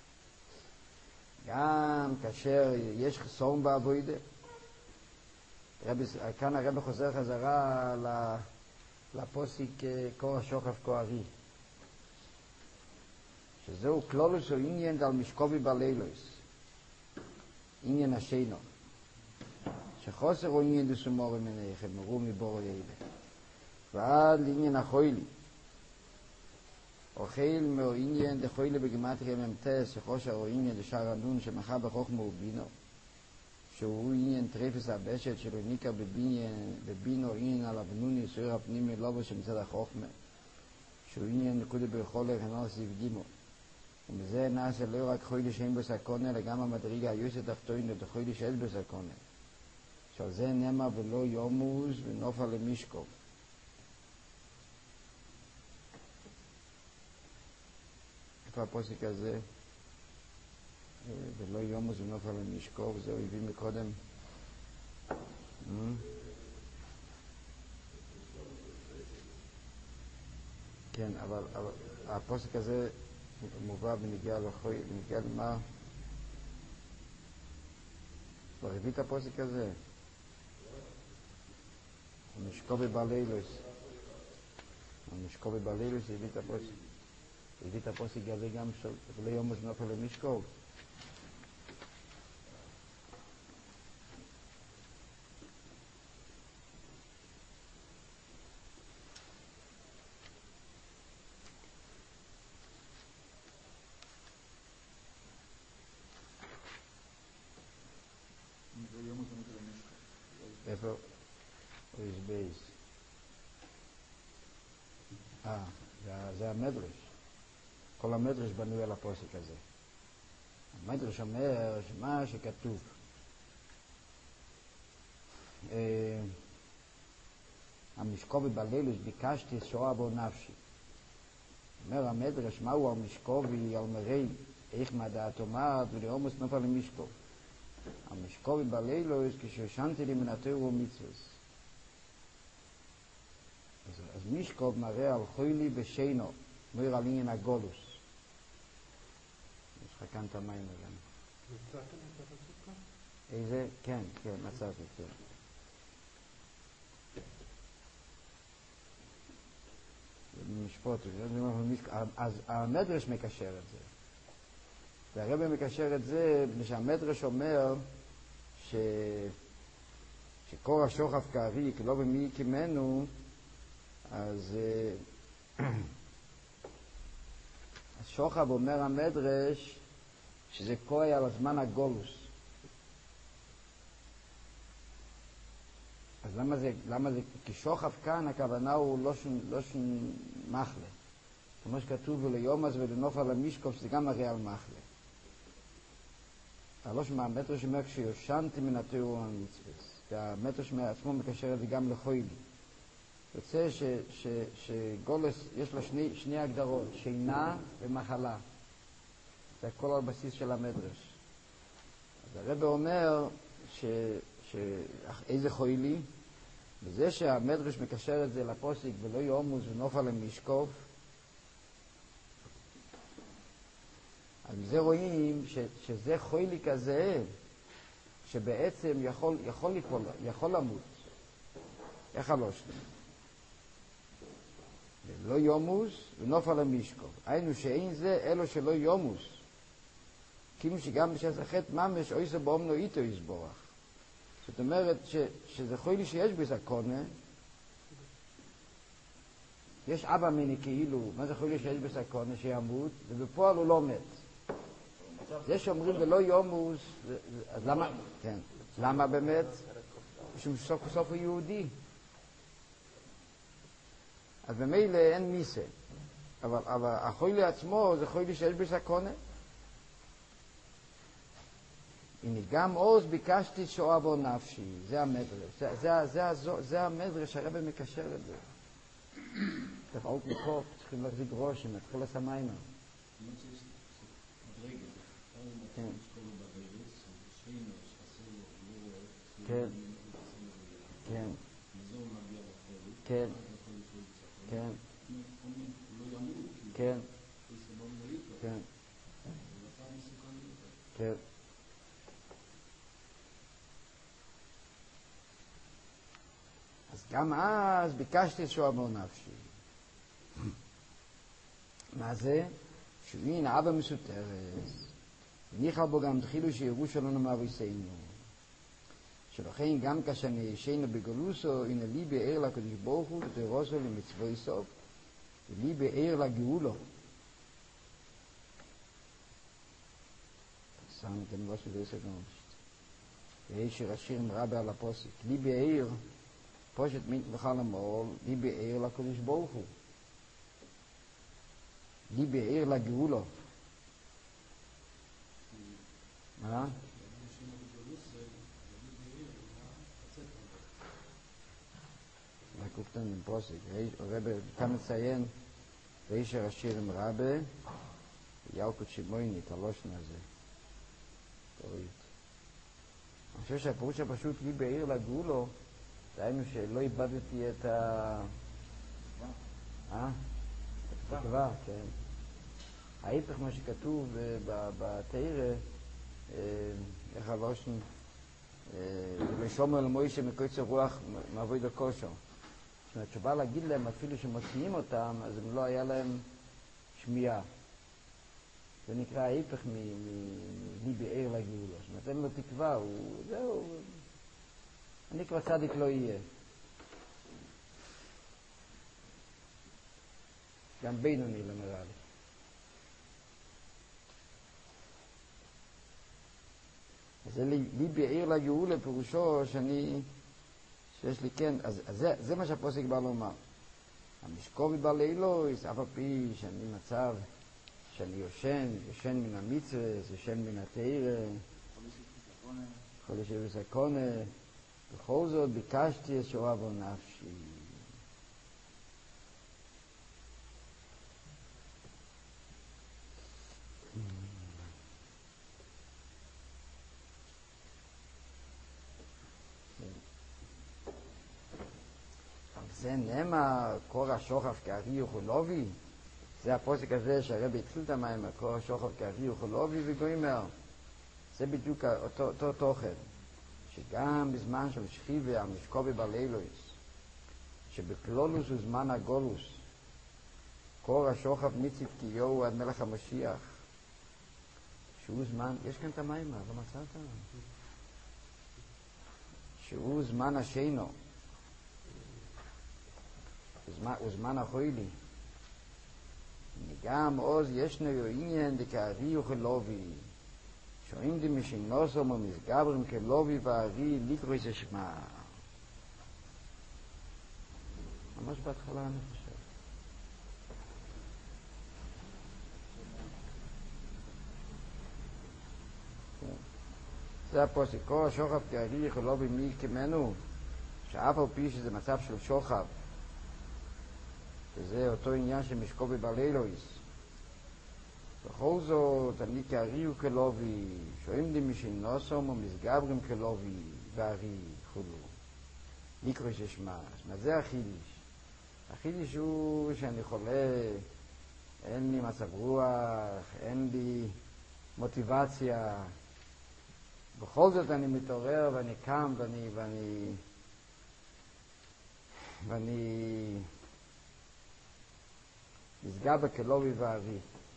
גם כאשר יש חסום בעבודה, רבי, כאן הרב חוזר חזרה לפוסיק קורא שוכב כוארי, שזהו כלולוס או עניין דל משקובי בלילוס, עניין השינו, שחוסר הוא עניין דסומורי מניכם, מרו מבורו יאילה, ועד לעניין החוילי, אוכל מאו עניין דחוילי בגימטריה ממתס, שחושר הוא עניין דשאר הנון שמחה בחוכמה ובינו, שהוא עניין טרפס הבשת שלו ניקה בבינו עניין על הבנוני סויר הפנימי לובו שמצד החוכמה, שהוא עניין נקודי בכל הרנל סבגימו, ומזה נעשה לא רק חוילי שאין בסקונה, אלא גם המדרגה היוסת תחתוינו דחוילי שאין בסקונה, שעל זה נאמר ולא יומוס ונופל למשקוב. איפה הפוסק הזה? ולא יומוס ונופל למשקוב, זהו הביא מקודם. כן, אבל, אבל הפוסק הזה מובא בנגיע לחוי, בנגיע למה? כבר הביא את הפוסק הזה. המשקובי בלילוס. המשקובי בלילוס הביא את הפוסק. הביא את הפוסק הזה גם של ולא יומוס ונופל למשקוב. איפה? הוא יש בייס. אה, זה המדרש. כל המדרש בנוי על הפוסק הזה. המדרש אומר שמה שכתוב. המשקובי בלילוס ביקשתי שואה בו נפשי. אומר המדרש, מהו המשקובי על מראי, איך מדעת אומרת ולאומוס נופל למשקוב. המשקובי בלילוס כששנתי לי מן התורה ומצוות. אז, אז משקוב מראה על חוילי בשינו, מויר על עניין הגולוס. יש לך כאן את המים גם. מצאתם את הפסוק? איזה? כן, כן, מצאתי, כן. משפוט, אז המדרש מקשר את זה. והרבא מקשר את זה, שהמדרש אומר ש... שקור השוכב כארי, כי לא במי כמנו, אז השוכב אומר המדרש שזה כוי על הזמן הגולוס. אז למה זה, למה זה, כי שוכב כאן הכוונה הוא לא שום, לא שום מחלה. כמו שכתוב וליומס ולנופל למשקוף, שזה גם מראה על מחלה. הלא שמה, המטרש אומר כשיושנתי מן התורה והמצוות. והמטרש מעצמו מקשר את זה גם לחוילי. יוצא ש, ש, שגולס יש לו שני, שני הגדרות, שינה ומחלה. זה הכל על בסיס של המדרש. אז הרב אומר ש, ש, איזה חוילי, וזה שהמדרש מקשר את זה לפוסיק ולא יומוס ונופל למשקוף, אז מזה רואים ש, שזה חוילי כזה שבעצם יכול, יכול ליפול, יכול למות. איך הלושת? לא יומוס ונופל למשקוף. היינו שאין זה אלו שלא יומוס. כאילו שגם בשעת החטא ממש אויסו באומנו איתו יסבורך. זאת אומרת ש, שזה חוילי שיש בסקונה. יש אבא מיני כאילו, מה זה חוילי שיש בסקונה שימות, ובפועל הוא לא מת. זה שאומרים ולא יומוס, אז למה? כן. למה באמת? משום שסוף וסוף הוא יהודי. אז במילא אין מיסה. אבל, אבל החוילי עצמו זה חוילי שיש בסקונה. הנה גם עוז ביקשתי שואה בו נפשי. זה המדרש. זה, זה, זה, זה, זה המדרש, הרב מקשר את זה. צריך אוק מקוף, צריכים להחזיק ראש עם התחיל הסמיימה. כן. כן. כן. כן. כן. כן. כן. כן. אז גם אז ביקשתי שוע בו נפשי. מה זה? שווין אבא מסותרת. וניחל בו גם דחילו שיראו שלנו מאביסנו. שלכן גם כאשר נשאנו בגלוסו, הנה לי בעיר לקדוש ברוך הוא, ותרוסו למצווי סוף, ולי בעיר לגאולו. שמתם לא שזה עשר גנושת. ויש רשירים רבה על הפוסק. לי בעיר, פושט מית וחל המול, לי בעיר לקדוש ברוך הוא. לי בעיר לגאולו. מה? קופטן עם פוסק, רבי כאן מציין ואיש השירים רבי ילקוט שמויני את הלושן הזה תורית. אני חושב שהפירוש הפשוט לי בעיר לגאולו דהיינו שלא איבדתי את ה... אה? את התקווה, כן. ההיפך מה שכתוב בתורה איך הלושן ולשומר אל מוישה מקוצר רוח מעבוד הכושר. זאת אומרת, שבא להגיד להם אפילו שמוציאים אותם, אז הם לא היה להם שמיעה. זה נקרא ההיפך מלי בעיר לגאולו. זאת אומרת, אין לו תקווה, הוא... זהו... אני כבר צדיק לא יהיה. גם בינוני לא נראה לי. אז זה לי, לי בעיר לגאולה פירושו שאני... שיש לי כן, אז, אז זה, זה מה שהפוסק בא לומר. המשקובי בלילו, אף על פי שאני מצב שאני יושן, יושן מן המצווה, יושן מן התורה, יכול לשבת בסקונה, בכל זאת ביקשתי את שואה בו נפשי. זה נאמר, קור השוחף כארי וחולובי, זה הפוסק הזה שהרבי התחיל את המים, קור השוחף כארי וחולובי וגוימר, זה בדיוק אותו, אותו תוכן, שגם בזמן של שכיבה, המשקובי בלילויס, שבכלולוס הוא זמן הגולוס, קור השוחף ניציב קיהו עד מלך המשיח, שהוא זמן, יש כאן את המים, לא מצאת? שהוא זמן השינו, וזמן החוילי. גם עוז ישנו עניין דקארי וכלובי. שועים דמשינוסו ומסגברים כלובי וארי לקרוא איזה שמה. ממש בהתחלה אני חושב. זה הפוסק. כל השוחב כארי וכלובי מי כמנו, שאף על פי שזה מצב של שוחב, וזה אותו עניין שמשקובי בלילויס. בכל זאת, אני כארי וכלובי, שועים לי משינוסום ומסגברים כלובי, וארי חולו. לקרוא ששמה. זאת אומרת, זה החידיש. החידיש הוא שאני חולה, אין לי מצב רוח, אין לי מוטיבציה. בכל זאת אני מתעורר ואני קם ואני, ואני, ואני, נסגע בכלובי וארי.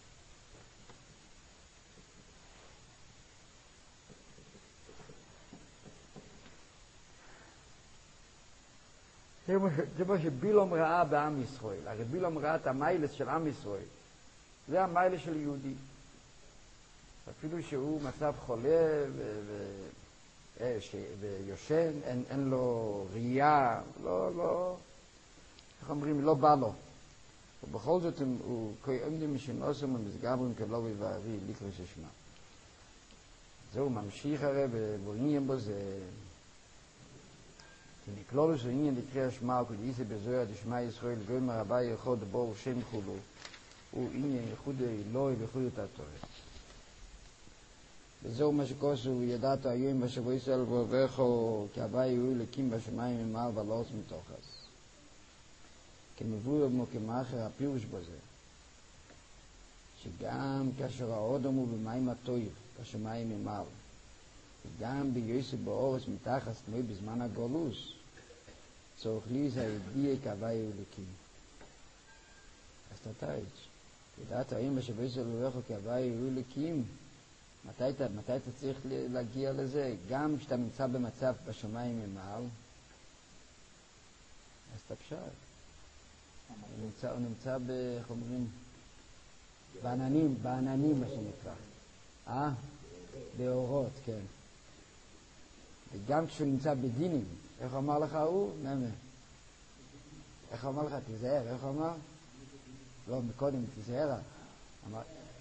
זה מה שבילום ראה בעם ישראל. הרי בילום ראה את המיילס של עם ישראל. זה המיילס של יהודי. אפילו שהוא מצב חולה ו... ו... ש... ויושן, אין, אין לו ראייה, לא, לא, איך אומרים, לא בא לו. ובכל זאת הוא עומדים משנוסם ומסגברים כלובי וארי לקרוא ששמה. זהו ממשיך הרי ובועניין בו זה Die Niklolus und Ingen, die Kriya Schmauk, die Ise Bezoya, die Shema Yisrael, Goyma Rabbi Yechod, Bor Shem Chulu, U Ingen, Yechude Eloi, Yechude Tatores. וזהו מה שכוסו, ידעת היום בשבוע ישראל ועוברכו, כי הבא יהיו לקים בשמיים ממעל ולעוץ מתוכס. כמבואר בו כמאחר הפירוש בזה, שגם כאשר האודם הוא במים הטויב, בשמיים ממעל, וגם ביוסף באורץ מתחת, כמו בזמן הגולוס, צורך לי זה הידיע כהווה יהיו לקים. אז תתאיץ', ידעת היום בשבוע ישראל ועוברכו, כי הבא יהיו לקים, מתי אתה, מתי אתה צריך להגיע לזה? גם כשאתה נמצא במצב בשמיים ממעל, אז אתה פשט. הוא נמצא, הוא נמצא ב... איך אומרים? בעננים, בעננים מה שנקרא. אה? באורות, כן. וגם כשהוא נמצא בדינים, איך אמר לך הוא? נאמה. איך אמר לך? תיזהר, איך אמר? לא, מקודם, תיזהר. אמר...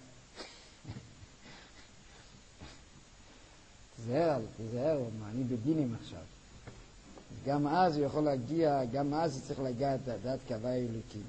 תיזהר, תיזהר, אני בדינים עכשיו. גם אז הוא יכול להגיע, גם אז הוא צריך להגיע את דעת כהווה אלוקים.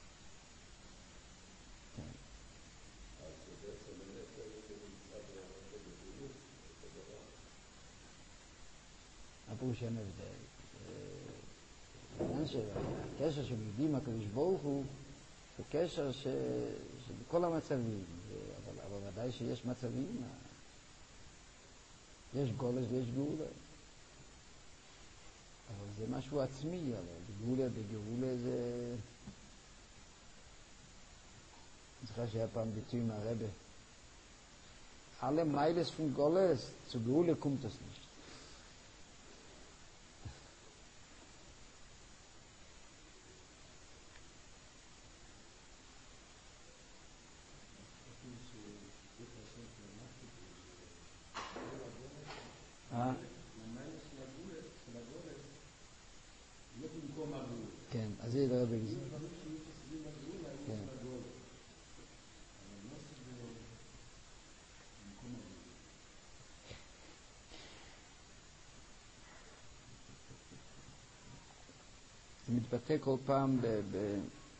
הפירוש אין הבדל. העניין שהקשר שמגיעים הקדוש ברוך הוא, זה קשר שבכל המצבים, אבל ודאי שיש מצבים, יש גולש ויש גאולה. אבל זה משהו עצמי, אבל בגאולה, בגאולה זה... אני זוכר שהיה פעם ביטוי מהרבא. alle Meiles von Goles, zu Gehule kommt das nicht. כן, אז זה דבר בגזיר. כן. זה מתבטא כל פעם ב... ב...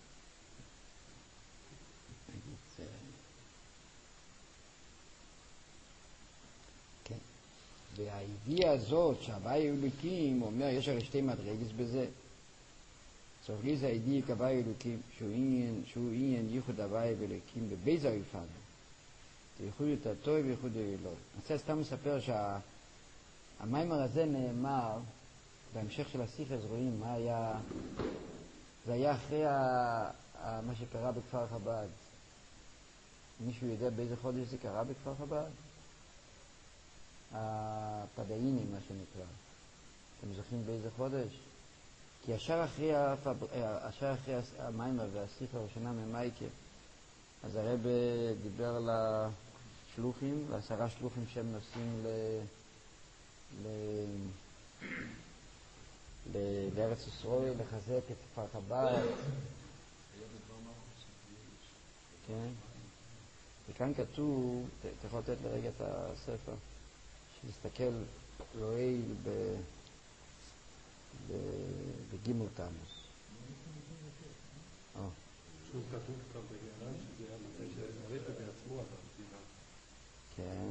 כן. והידיעה הזאת שהוואי אלוקים, הוא אומר, יש הרי שתי מדרגות בזה. צריך לי זה הידיעה כהוואי אלוקים, שהוא עניין, שהוא עניין ייחוד הוואי אלוקים בבייזר יפעל. זה ייחוד את הטוב וייחוד האלוהי. אני רוצה סתם לספר שהמיימר הזה נאמר, בהמשך של השיחה רואים מה היה, זה היה אחרי ה, ה, מה שקרה בכפר חב"ד. מישהו יודע באיזה חודש זה קרה בכפר חב"ד? הפדאינים, מה שנקרא. אתם זוכרים באיזה חודש? כי ישר אחרי, ישר אחרי המיימר והשיחה הראשונה ממייקה, אז הרב דיבר לשלוחים, לעשרה שלוחים שהם נוסעים ל... ל... לארץ ישראל, לחזק את כפר חב"ד. כן. וכאן כתוב, אתה יכול לתת לרגע את הספר, שנסתכל רואי בגימל תמוז. שוב כתוב כאן בעניין שזה היה מתי שהרבא בעצמו עבר דיבר. כן.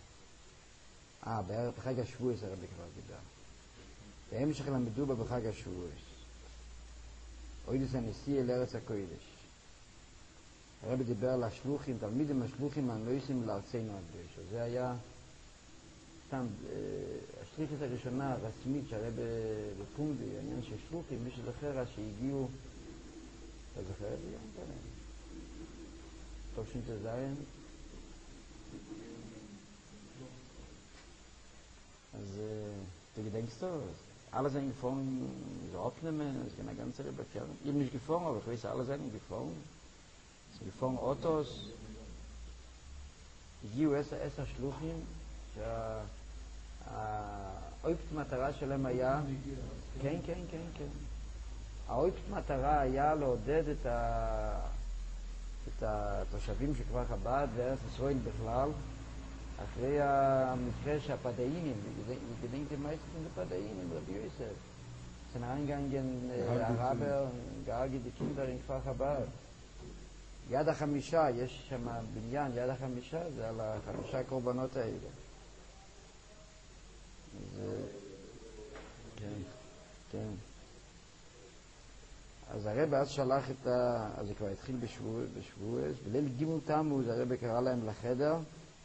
אה, בחג השבועי זה הרבא כבר דיבר. בהמשך למדו בה בחג השבועי. אוידס הנשיא אל ארץ הקודש. הרב דיבר על השלוחים, תלמידים השלוחים הנויסים לארצנו הקדוש. זה היה סתם, השליחית הראשונה הרסמית שהרב בפומבי, העניין של שלוחים, מי שזוכר שהגיעו, אתה זוכר את זה? טוב שינתזיין. אז du gedenkst du, alle sind gefahren, so abnehmen, es gibt eine ganze Rebekern. Ich habe nicht gefahren, aber ich weiß, alle sind gefahren. Es sind gefahren Autos. הגיעו עשר שלוחים, שהאויפת מטרה שלהם היה, כן, כן, כן, כן. האויפת מטרה היה לעודד את, ה... את התושבים של כפר חב"ד וארץ ישראל בכלל, אחרי המקרה שהפדאינים, יגדינקתם מייסטים לפדאינים, רבי יוסף, sind reingegangen, הרבר, גאגי די קינדר in כפר חב"ד. יד החמישה, יש שם בניין, יד החמישה, זה על החמישה קורבנות האלה. זה... כן, כן. אז הרב אז שלח את ה... אז זה כבר התחיל בשבועס, בליל גימול תמוז הרב קרא להם לחדר,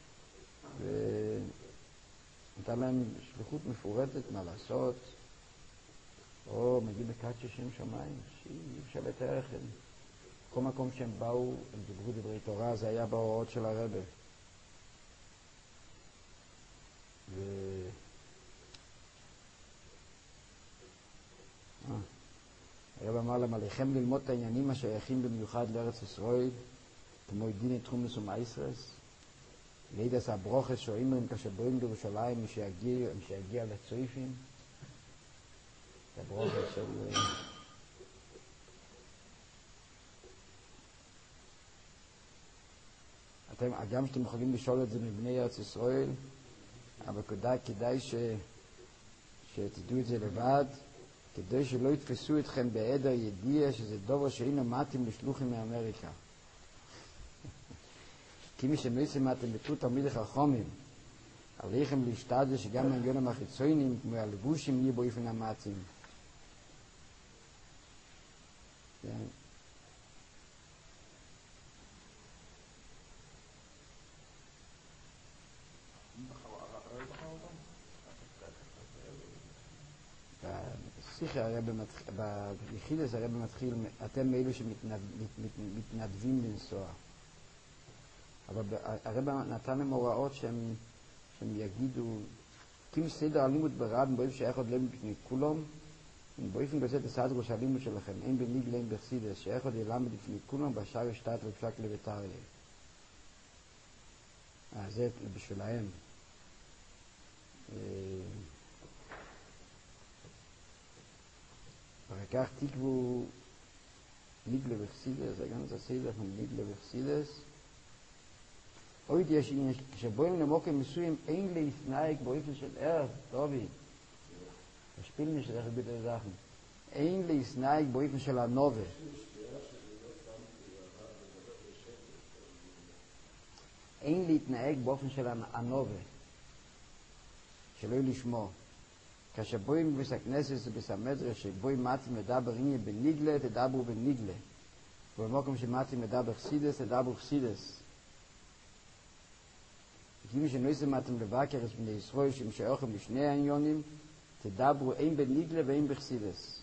ונתן להם שליחות מפורטת מה לעשות, או מגיעים לקראת שישים שמיים, שאי אפשר לתאר לכם. כל מקום שהם באו, הם דיברו דברי תורה, זה היה בהוראות של הרב. ו... אה. הרב אמר להם, עליכם ללמוד את העניינים השייכים במיוחד לארץ ישראל, כמו דין תחומס ומייסרס, לידס הברוכס שאומרים כשבואים לירושלים, מי שיגיע, מי שיגיע לצויפים, את הברוכס של... אתם, גם שאתם יכולים לשאול את זה מבני ארץ ישראל, אבל כדאי, כדאי ש... שתדעו את זה לבד, כדי שלא יתפסו אתכם בעדר ידיע שזה דבר שאינו מתאים לשלוחים מאמריקה. כי מי שמסמאתם בתו תלמידי חכמים, עליכם להשתדל שגם העניינים החיצוניים כמו הלבושים יהיו באופן המתאים. כן. בשיחה הרב מתחיל, ביחידס הרב מתחיל, אתם אלו שמתנדבים לנסוע. אבל הרב נתן להם הוראות שהם, שהם יגידו, כי סדר הלימוד ברב, באופן שאיך עוד להם בפני כולם, באופן כזה תסעד ראש הלימוד שלכם, אין בניג להם בחסידס, שאיך עוד ילמד בפני כולם, בשאר ישתת ופשק לביתריה. אז זה בשבילהם. אחר כך תקבו ניגלה בחסידס, זה גם זה סדר של ניגלה בחסידס. עוד יש עניין, כשבואים למוקם מסוים, אין להסנאיק באופן של ערב, טובי. תשפיל מי שדרך ביטה זכם. אין להסנאיק באופן של הנובה. אין להתנהג באופן של הנובה. שלא לשמוע. כאשר בואים בביס הכנסת ובסמדרה שבואים מתים לדבר עניין בניגלה, תדברו בניגלה. ובמקום שמתים לדבר חסידס, תדברו חסידס. כי מי שנועסה מתים לבקר את בני ישראל שמשייכם לשני העניונים, תדברו אין בניגלה ואין בחסידס.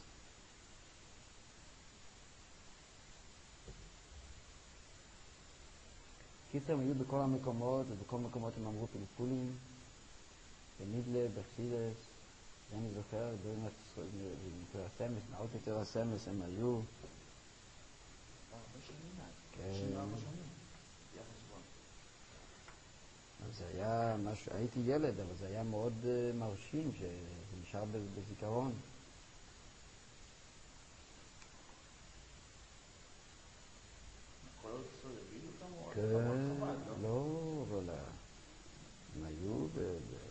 קיצר הם היו בכל המקומות, ובכל מקומות הם אמרו פלפולים, בניגלה, בחסידס, אני זוכר, דברים יותר הסמס, נאות יותר הסמס, הם היו. כן. זה היה משהו, הייתי ילד, אבל זה היה מאוד מרשים, שזה נשאר בזיכרון. כן, לא, אבל הם היו ב...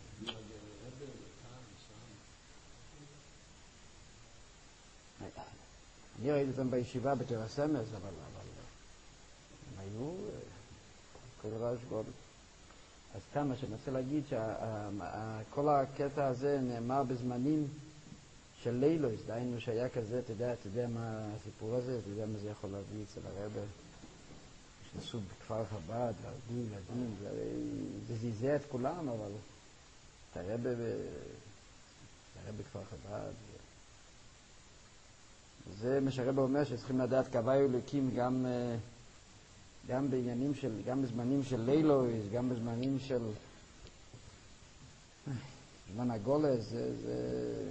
אני ראיתי אותם בישיבה בתל הסמס, אבל הם היו כל רעש גודל. אז כמה שננסה להגיד שכל הקטע הזה נאמר בזמנים של לילויס, דהיינו שהיה כזה, אתה יודע, אתה יודע מה הסיפור הזה, אתה יודע מה זה יכול להביא אצל הרב, שנסו בכפר חב"ד, והרגו ילדים, זה זיזע את כולם, אבל את הרב בכפר חב"ד, זה מה שהרב אומר שצריכים לדעת קוואי אלוקים גם גם בעניינים של, גם בזמנים של לילויס, גם בזמנים של זמן הגולס, זה, זה...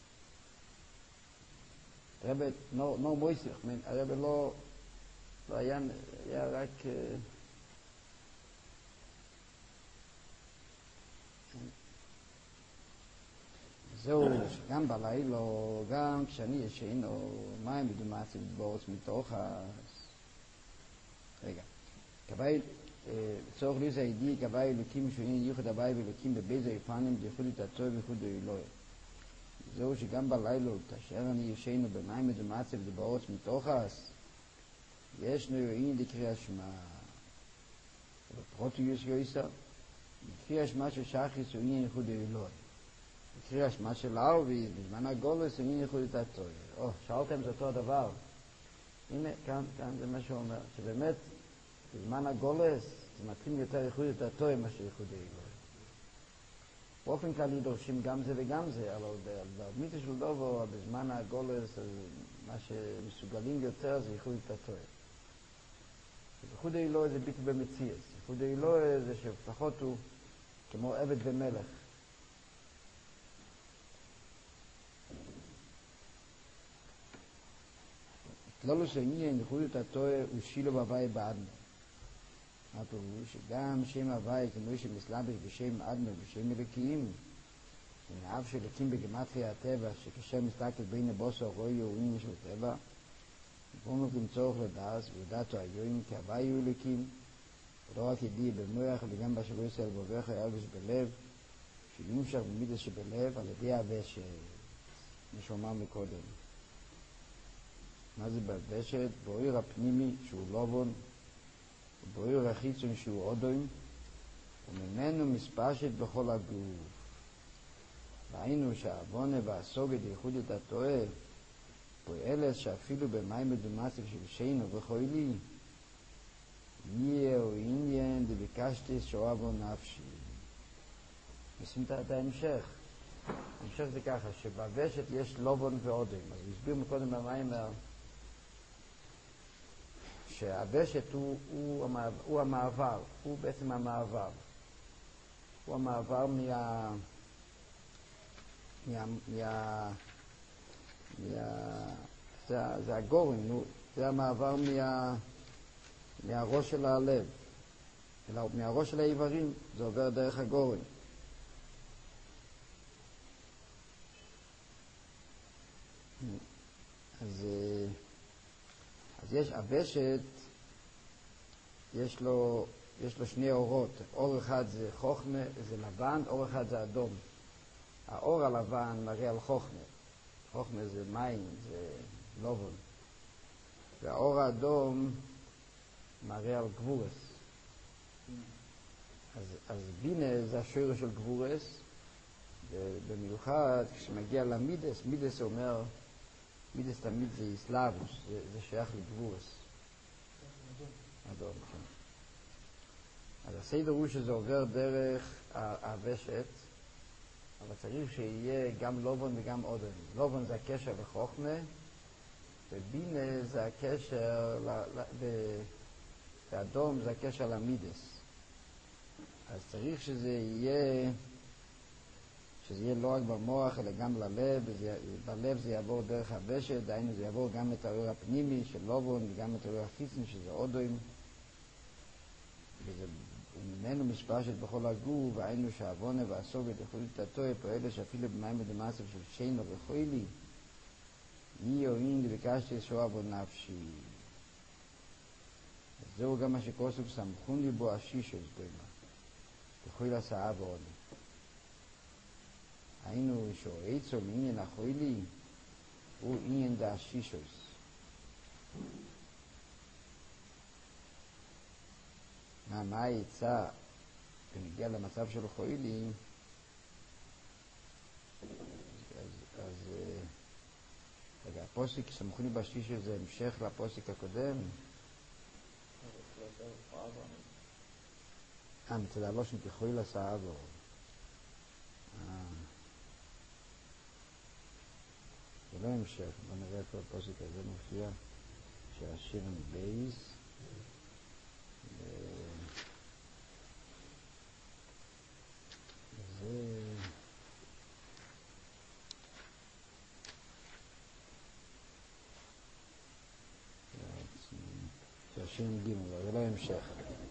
הרב, נו, נו מויסיך, הרב לא, לא היה, היה רק... זהו, גם בלילה, גם כשאני ישן, או מים מדומצים בורץ מתוך ה... רגע. קוואי, צורך לי זה הידי, קוואי אלוקים שאין ייחוד הבאי ואלוקים בבית היפנים, דיחוד את הטוב ויחוד האלוהי. זהו שגם בלילות, כאשר אני ישנו במים מדומצב ובאורץ מתוכס, ישנו יועין לקריאה שמע. בפרוטיוס יויסר, לקריאה שמע של שחריס הוא עניין ייחוד אלוהי. לקריאה שמע של ערבי, בזמן הגולוס הוא עניין ייחוד התורה. או, שאלתם זה אותו הדבר. הנה, כאן, כאן זה מה שהוא אומר, שבאמת, בזמן הגולוס, זה מתחיל יותר ייחוד התורה מאשר ייחוד אלוהי. באופן כללי דורשים גם זה וגם זה, אבל במיתו של דובו, בזמן הגולוס, מה שמסוגלים יותר זה ייחוד התורה. ייחוד אלוהי זה ביטוי במציאות. ייחוד אלוהי זה שלפחות הוא כמו עבד ומלך. כלולוס העניין, ייחוד התורה הוא שילוב הוואי באדמה. מה פירוש? שגם שם הוואי, כמו שמסלבש בשם אדמה ובשם אלוקים, שנאהב של אלוקים בגימטריה הטבע, שכאשר מסתכל בין הבוסר רואי או עניין של טבע, בואו נותנים צורך לדעת, וידעתו היום כי הוואי הוא אלוקים, ולא רק ידיע במוח, וגם בשלו ישראל בובך ילבש בלב, שיומשך במידס שבלב, על ידי הוושת, מה שאומר מקודם. מה זה בוושת? באויר הפנימי שהוא לובון, ובאויר החיצון שהוא אודוים, וממנו מספשת בכל הגוף. ראינו שהעוונה והסוגת ייחודת התורה, פועלת שאפילו במים מדומצב של שינו וחוילי, יהיה או עניין דביקשתי שאוהבו נפשי. נשים את ההמשך. ההמשך זה ככה, שבוושת יש לובון ואודוים. אז הסביר מקודם במיימר, שהוושת הוא, הוא, המעבר, הוא המעבר, הוא בעצם המעבר. הוא המעבר מה... מה... מה... מה... זה, זה הגורן, נו, זה המעבר מה... מהראש של הלב, אלא מהראש של העיוורים, זה עובר דרך הגורן. אז, אז יש, הוושת, יש לו, יש לו שני אורות. אור אחד זה חוכמה, זה לבן, אור אחד זה אדום. האור הלבן מראה על חוכמה. חוכמה זה מים, זה לובון. והאור האדום מראה על גבורס. אז, אז בינה זה השורש של גבורס, ובמיוחד כשמגיע למידס, מידס אומר, מידס תמיד זה איסלאבוס, זה, זה שייך לגבורס. אדום, כן. אז הסדר הוא שזה עובר דרך הוושת, אבל צריך שיהיה גם לובון וגם אודון. לובון זה הקשר לחוכמה, ובינה זה הקשר, ל, ל, ב, ואדום זה הקשר למידס. אז צריך שזה יהיה, שזה יהיה לא רק במוח, אלא גם ללב, וזה, בלב זה יעבור דרך הוושת, דהיינו זה יעבור גם את האור הפנימי של לובון, וגם את האור החיצון, שזה אודוים, וזה ממנו מספשת בכל הגוף, והיינו שהעוונה והסוגת יכולים לתתוי, פועלת שאפילו במים מדומצב של שינו וחוילי, יהי או אין דביקשתי שאוהבו נפשי. אז זהו גם מה שכוסף סמכון לי בו השישו הסבוימה, כחויל הסעה ועונה. היינו שאועצו מעניין החוילי, הוא עניין דה השישוס. מה, מה היצא בנגיע למצב של חוילי, אז, אז רגע, הפוסק סמכוני בשישו זה המשך לפוסק הקודם. אה, מצד הלושן כחויל הסעה ועונה. זה לא המשך, בוא נראה איפה הפוסק הזה מופיע, שהשיר עם בייס, זה... שהשיר עם גימל, זה לא המשך.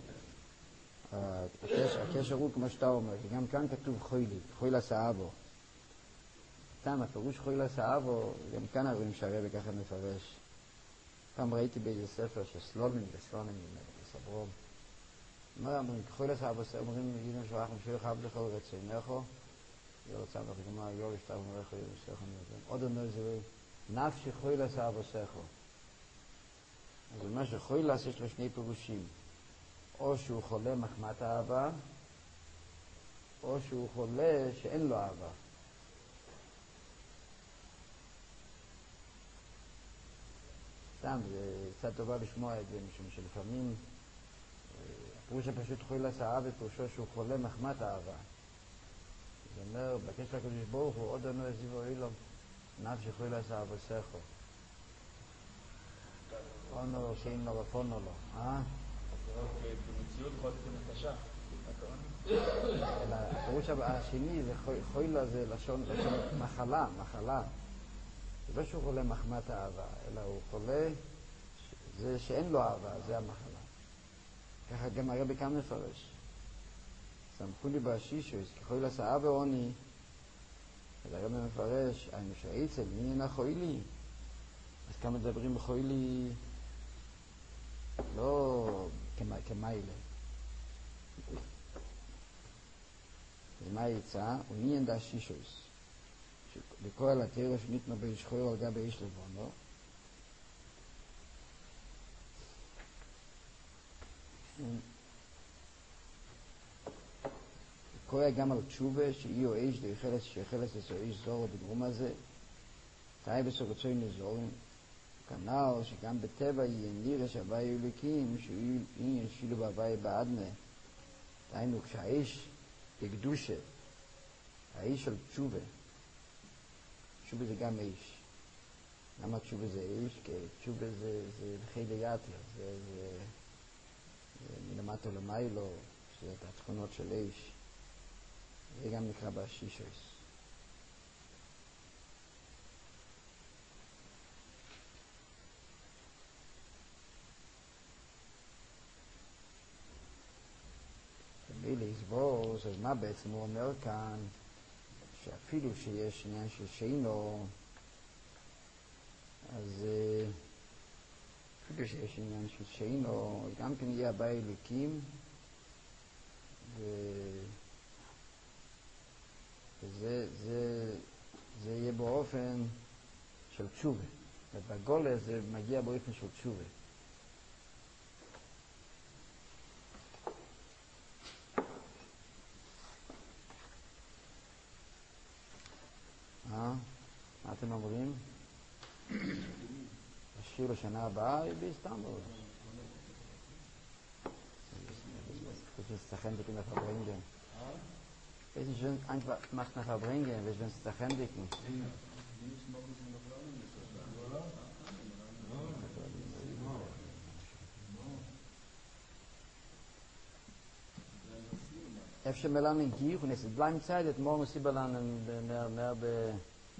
הקשר הוא כמו שאתה אומר, כי גם כאן כתוב חוילי, חויל הסעה בו. סתם, הפירוש חויל הסעבו, גם כאן הרואים שהרבא ככה מפרש. פעם ראיתי באיזה ספר שסלונים וסלונים בסברום. אומר, אומרים, חויל הסעבו, אומרים, ידעים שרח משהו אחד לכל רצונךו, יור צו הגמרא יור ישתר מלך יוסף המזון עוד אומר זה נפשי חוילס אבוסכו. אז מה שחוילס יש לו שני פירושים, או שהוא חולה מחמת אהבה או שהוא חולה שאין לו אהבה. סתם, זה קצת טובה לשמוע את זה, משום שלפעמים הפירוש הפשוט חוילס אהבה פירושו שהוא חולה מחמת אהבה. זה אומר, בקש לקדוש ברוך הוא עוד אנו עזיבו אילום נפשי חוילס אבוסכו. אונו לו שאין לו רפונו לו. אה? במציאות יכול להיות נטשה. אלא הפירוש השני זה חוילה זה לשון מחלה, מחלה. זה לא שהוא חולה מחמת אהבה, אלא הוא חולה זה שאין לו אהבה, זה המחלה. ככה גם הרבי כאן מפרש. סמכו לי בשישוס, כחוילה אהבה עוני, אז הרבי מפרש, היינו שהעצל, מי אינה חוילי? אז כאן מדברים בחוילי לא כמיילה. ומה יצא? הוא ניין דה שישוס. לכל התיאור שניתנו בישחור על גבי איש לבונו. קורא גם על תשובה שאי או איש דחלס שחלס לסו איש זור בגרום הזה. תאי בסורצוי נזורים. כנ"ל שגם בטבע יהיה נירש הווי יוליקים שיהיה שילוב הווי בעדנה. תאינו כשהאיש בקדושה, האיש של תשובה. תשובה זה גם איש. למה תשובה זה איש? כי תשובה זה, זה חילה יתר, זה, זה, זה מלמטה למיילו, שזה את התכונות של איש. זה גם נקרא בשישוס. להסבוס, אז מה בעצם הוא אומר כאן? שאפילו שיש עניין של שינו, אז אפילו שיש עניין של שינו, אז גם כן יהיה הבא אלוקים, ו... וזה זה, זה יהיה באופן של תשובה. ובגולה זה מגיע באופן של תשובה. מה אתם אומרים? השיר לשנה הבאה היא באיסטנבול. Das ist Zerhändigen nach Verbringen. Es ist schon einfach macht nach Verbringen, wenn es Zerhändigen. אפשר מלאנן גיח, und es ist bleiben Zeit, dass morgen sie belanen mehr, mehr be...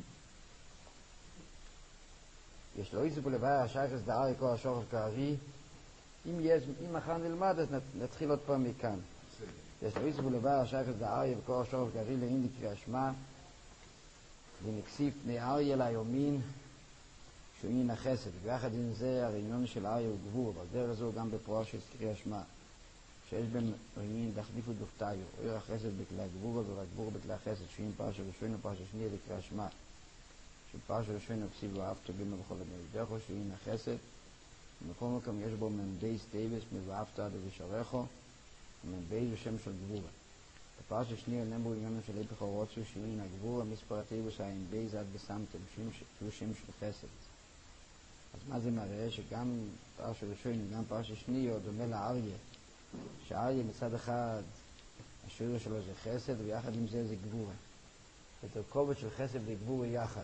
יש לו איזה בולבה, השייכס דארי כל השורף כארי. אם יש, אם אחר נלמד, אז נתחיל עוד פעם מכאן. יש לו איזה בולבה, השייכס דארי וכל השורף כארי לאין לקריא השמה. ונקסיף פני אריה ליומין, שהוא אין החסד. ואחד עם זה, הרעיון של אריה הוא גבור, אבל דרך זו גם בפרוע של קריא השמה. שיש בין רעיון דחליפו דופתיו, אויר החסד בכלי הגבור, והגבור בכלי החסד, שאין פרשה ראשון ופרשה שנייה לקריא השמה. שפרשה ראשון הפסיב ואהבתו בימה בכל המי. דרך שהוא אין החסד, ובכל מקום יש בו ממדי סטייבס, מבאהבת עד ושרחו, וממדי זה שם של גבורה. בפרשה שנייה נאמרו עניינו של היפך הרוצו, שאין הגבורה, מספר הטייבוס האין בי זד בסמתם, שהוא שם של חסד. אז מה זה מראה? שגם פרשה ראשון, גם פרשה שנייה, דומה לאריה. שהאריה מצד אחד, השריר שלו זה חסד, ויחד עם זה זה גבורה. את הרכובת של חסד וגבורה יחד.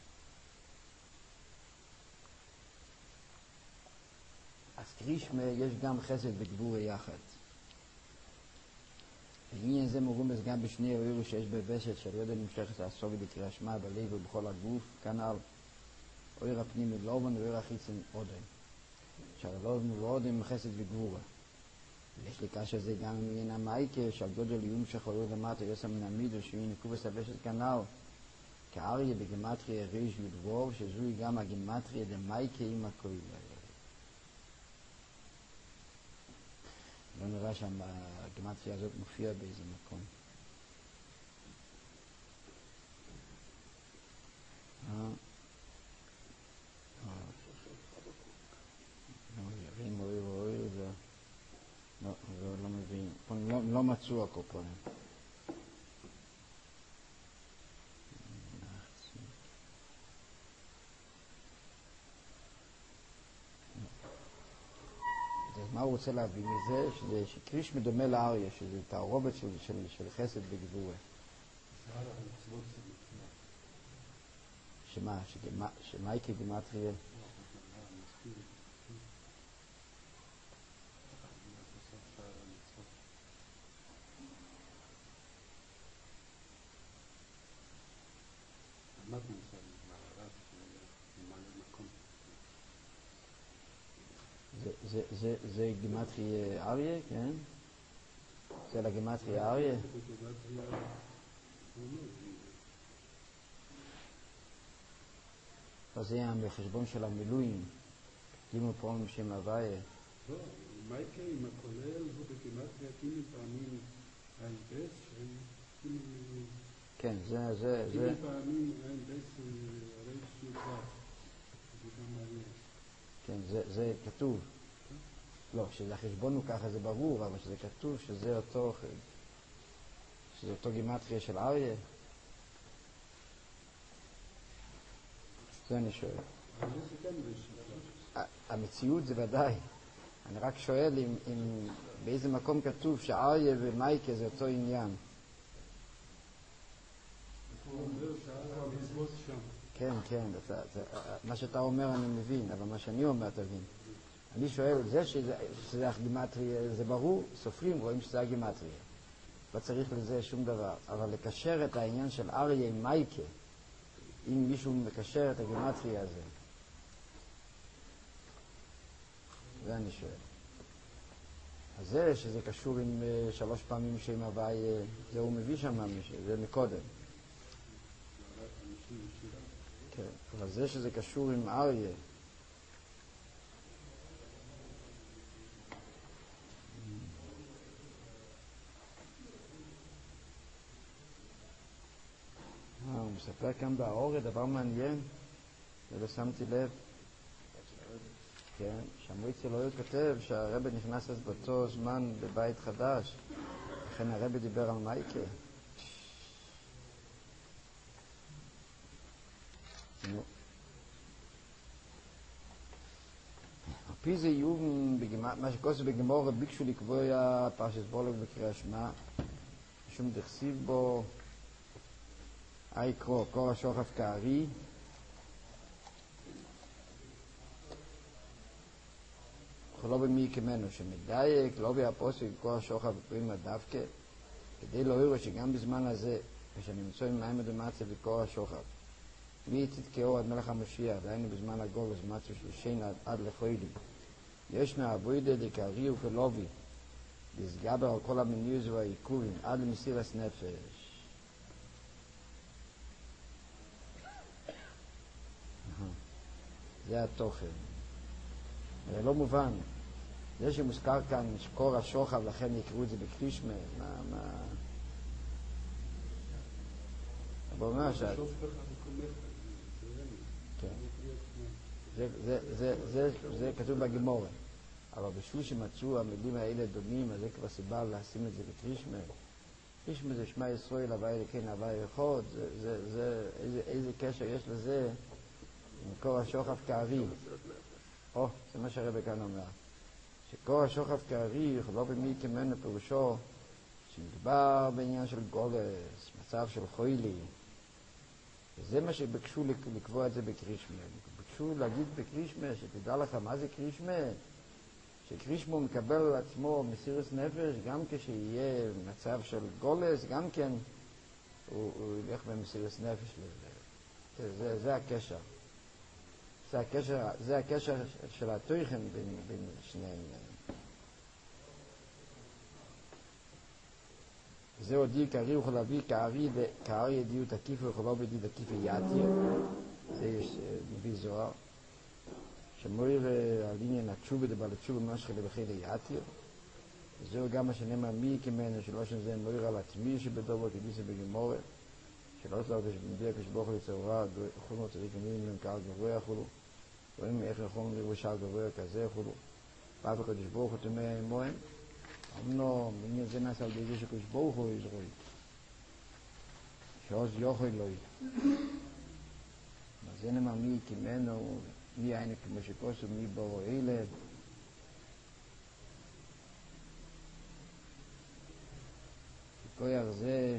אז קרישמה יש גם חסד וגבורה יחד. בעניין זה מרומז גם בשני האוירו שיש בבשת של ידע נמשכת הסובי בקריאה שמע בלב ובכל הגוף, כנ"ל אויר הפנימי לובן ואויר החיצון עודם. שהלובן ועודם חסד וגבורה. יש לי קשה זה גם מעין המייקה, שהגודל יום שחורו למטה יוסע מן המידו, שהוא נקובס הבשת כנ"ל, כאריה בגמטריה ריש ודבור, שזוהי גם הגמטריה דמייקה עם הכוילה. לא נראה שם הגמטריה הזאת מופיע באיזה מקום. יבין מורי ואוי, זה לא מבין. לא מצאו הקופונים. מה הוא רוצה להביא מזה? שזה שקריש מדומה לאריה, שזה תערובת של, של, של חסד בגבורה. שמה? שמה, שמה היא כגימטריה? זה, זה, זה גימטריה אריה, כן? זה לגימטריה אריה? אז זה היה בחשבון של המילואים, גימו פה עם שם הוויה. לא, מייקה עם הכולל הוא בגימטריה גימי פעמים האינדס, גימי... כן, זה, זה, זה... גימי פעמים האינדס הרי שיוקרב, זה גם מעניין. כן, זה, זה כתוב. לא, שזה החשבון הוא ככה, זה ברור, אבל שזה כתוב שזה אותו, שזה אותו גימטריה של אריה. זה אני שואל. המציאות זה ודאי. אני רק שואל אם, אם באיזה מקום כתוב שאריה ומייקה זה אותו עניין. כן, כן, זה, זה, מה שאתה אומר אני מבין, אבל מה שאני אומר תבין. אני שואל, זה שזה, שזה הגימטריה, זה ברור, סופרים, רואים שזה הגימטריה. לא צריך לזה שום דבר. אבל לקשר את העניין של אריה עם מייקה, אם מישהו מקשר את הגימטריה הזה, זה אני שואל. אז זה שזה קשור עם uh, שלוש פעמים שם הוואי, uh, זה הוא מביא שם, זה מקודם. כן, אבל זה שזה קשור עם אריה, הוא מספר כאן באור דבר מעניין, ולא שמתי לב. כן, שהמועצה לא כותב שהרבא נכנס אז באותו זמן בבית חדש, לכן הרבא דיבר על מייקה. נו. פי זה יום, מה שכוסו בגמור, ביקשו לקבוע פרשת בולג בקריאה שמע, שום דכסיב בו, איקרו, קור השוחף כארי, לא במי כמנו, שמדייק, לא בהפוסק, קור השוחף בפרימה דווקא, כדי לא יראו שגם בזמן הזה, כשנמצוא עם מים מדומציה וקור השוחף, מי תתקעו עד מלך המשיח, דיינו בזמן הגולוס, מצו שלושים עד, עד לחוילים. ישנה אבוידה דקארי וכלובי, לסגבר על כל המניוז והעיכובים, עד למסירת נפש. זה התוכן. זה לא מובן. זה שמוזכר כאן שקור השוחב, לכן יקראו את זה בקרישמה. מה, מה... אבל אומר שאת... כן. זה, זה, זה, זה, זה כתוב בגמורה. אבל בשביל שמצאו המילים האלה דומים, אז זה כבר סיבה לשים את זה בקרישמה. קרישמה זה שמע ישראל, הווי אלוקינו, הווי אחד. זה, זה, זה, איזה, איזה קשר יש לזה עם קור השוחב כארי. או, זה מה שהרבא כאן אומר. שקור השוחב כארי, לא במי כמנו פירושו, שמדבר בעניין של גולס, מצב של חוילי. וזה מה שבקשו לקבוע את זה בקרישמה. בקשו להגיד בקרישמה, שתדע לך מה זה קרישמה, שקרישמה מקבל על עצמו מסירת נפש, גם כשיהיה מצב של גולס, גם כן הוא, הוא ילך במסירת נפש לזה. זה, זה, זה הקשר. זה הקשר, זה הקשר של התוכן בין, בין שני העניינים. זה הודיע כארי יכול להביא כארי ידיעו תקיפו יכול לא בדיד תקיפו יתיר. זה יש מביא זוהר. שמויר על עניין התשובה דבל התשובה משכה לבחי ליתיר. זהו גם מה שנאמר מי כמנו שלא שזה מויר על עצמי שבדובו כדיסה בגמורה. שלא תלאות שבנדי הקשבוך לצהורה, חולו צריך מילים למקל גבוה חולו, רואים איך יכולים לראות שעל גבוה כזה חולו. פעם הקדוש ברוך הוא תמי האמוהם, אמנו, מין זה נעשה על ידי שקדוש ברוך הוא יזרוי. שעוז יוכל לא יהיה. אז זה נאמר מי כמנו, מי היינו כמו שכוסו, מי בורו אלה. כויח זה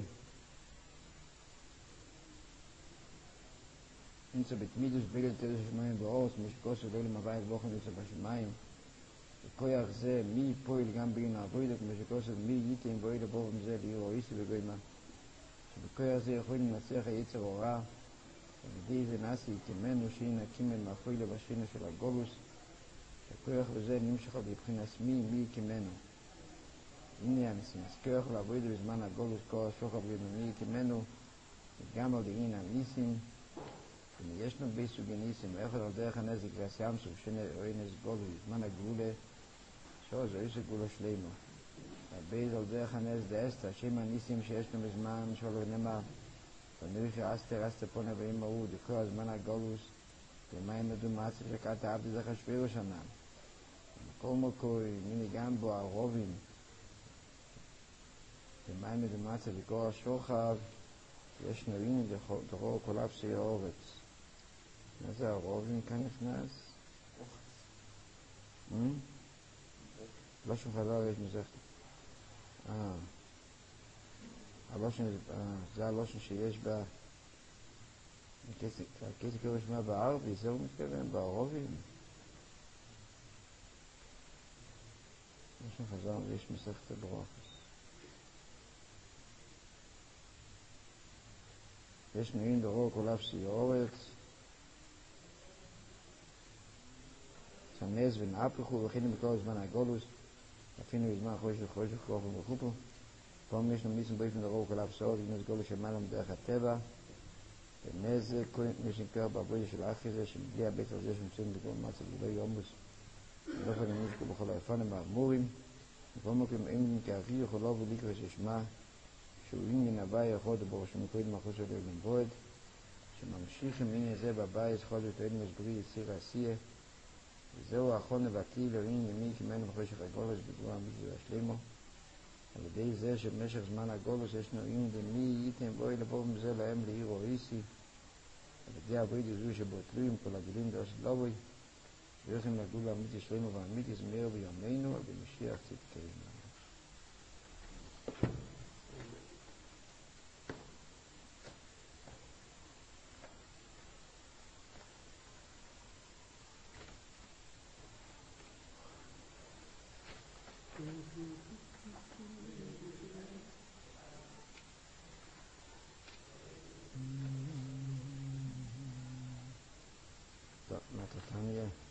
נמצא בתמידוס בגלל תדוס השמיים באורס, מי שכוסו לא למבאי ובוכן נמצא בשמיים. כויח זה מי פועל גם בין העבודה, כמו שכוסו מי ייתן בואי לבוא ומזה לירו איסי וגוימה. שבכויח זה יכולים לנצח היצר הוראה, ודי זה נעשי כמנו שהיא נקים מאחורי לבשינו של הגולוס, שכויח וזה נמשך בבחינת מי מי כמנו. הנה הניסים, אז כוח לעבוד בזמן הגולוס כל השוכב לבמי כמנו, וגם על דין הניסים, וישנו בסוגי ניסים, ואיך על דרך הנזק והסיים סוג שנראה נס גולוס בזמן הגלולה, שו זו איסו גולו שלימו. והבייז על דרך הנס דאסתר, שם הניסים שישנו בזמן שלו נאמר, ונריחי אסתר אסתר פונה ואימא הוא, דקו הזמן הגולוס, ומים מדו מעצב שקעת עבדי זכר שבירו שנה. כל מקוי, מיני גם בו הרובים, ומים מדומצה וגור השוכב, יש נראים דרור כל אפסי האורץ. מה זה הרובים כאן נכנס? לא שום חזר יש מזכת. אה, זה הלושן שיש בה, הכסף כאילו שמה בערבי, זה הוא מתכוון, בערובים. לא שום חזר יש מזכת הברוכס. יש נעים דרור כל אפסי אורץ, צנז ונאפחו וכינו בכל זמן הגולוס, אפילו בזמן חושך וחושך כוח ומחופו. פעם יש לנו מיסים באיפן דרור כל אפסי אורץ, ונס גולוס שמעלה מדרך הטבע, ונזק מי שנקרא בעבודה של אחי זה, שבלי הבית על זה שמצאים בכל מצב ולא יומוס, ולא יכולים לשקו בכל היפנים האמורים, וכל מקום אין כאחי יכולו וליקרא ששמה, שהוא עניין הבא יכול דבר שמקויד מחוץ על יום בועד, שממשיכים עניין זה בבית חודש ואין מסברי יציר עשייה, וזהו האחרון לבטי לעניין ימי כמנו בחושך הגולוס בגבוה המצווה השלימו. על ידי זה שבמשך זמן הגולוס ישנו עניין למי ייתן בואי לבוא מזה להם לעיר או איסי, על ידי הברית זו שבו תלויים כל הגילים דרשת לא בוי, ויוכם לגול האמיתי שלנו והאמיתי זמיר ביומנו, ובמשיח צדקנו. טוב, מה תתניה?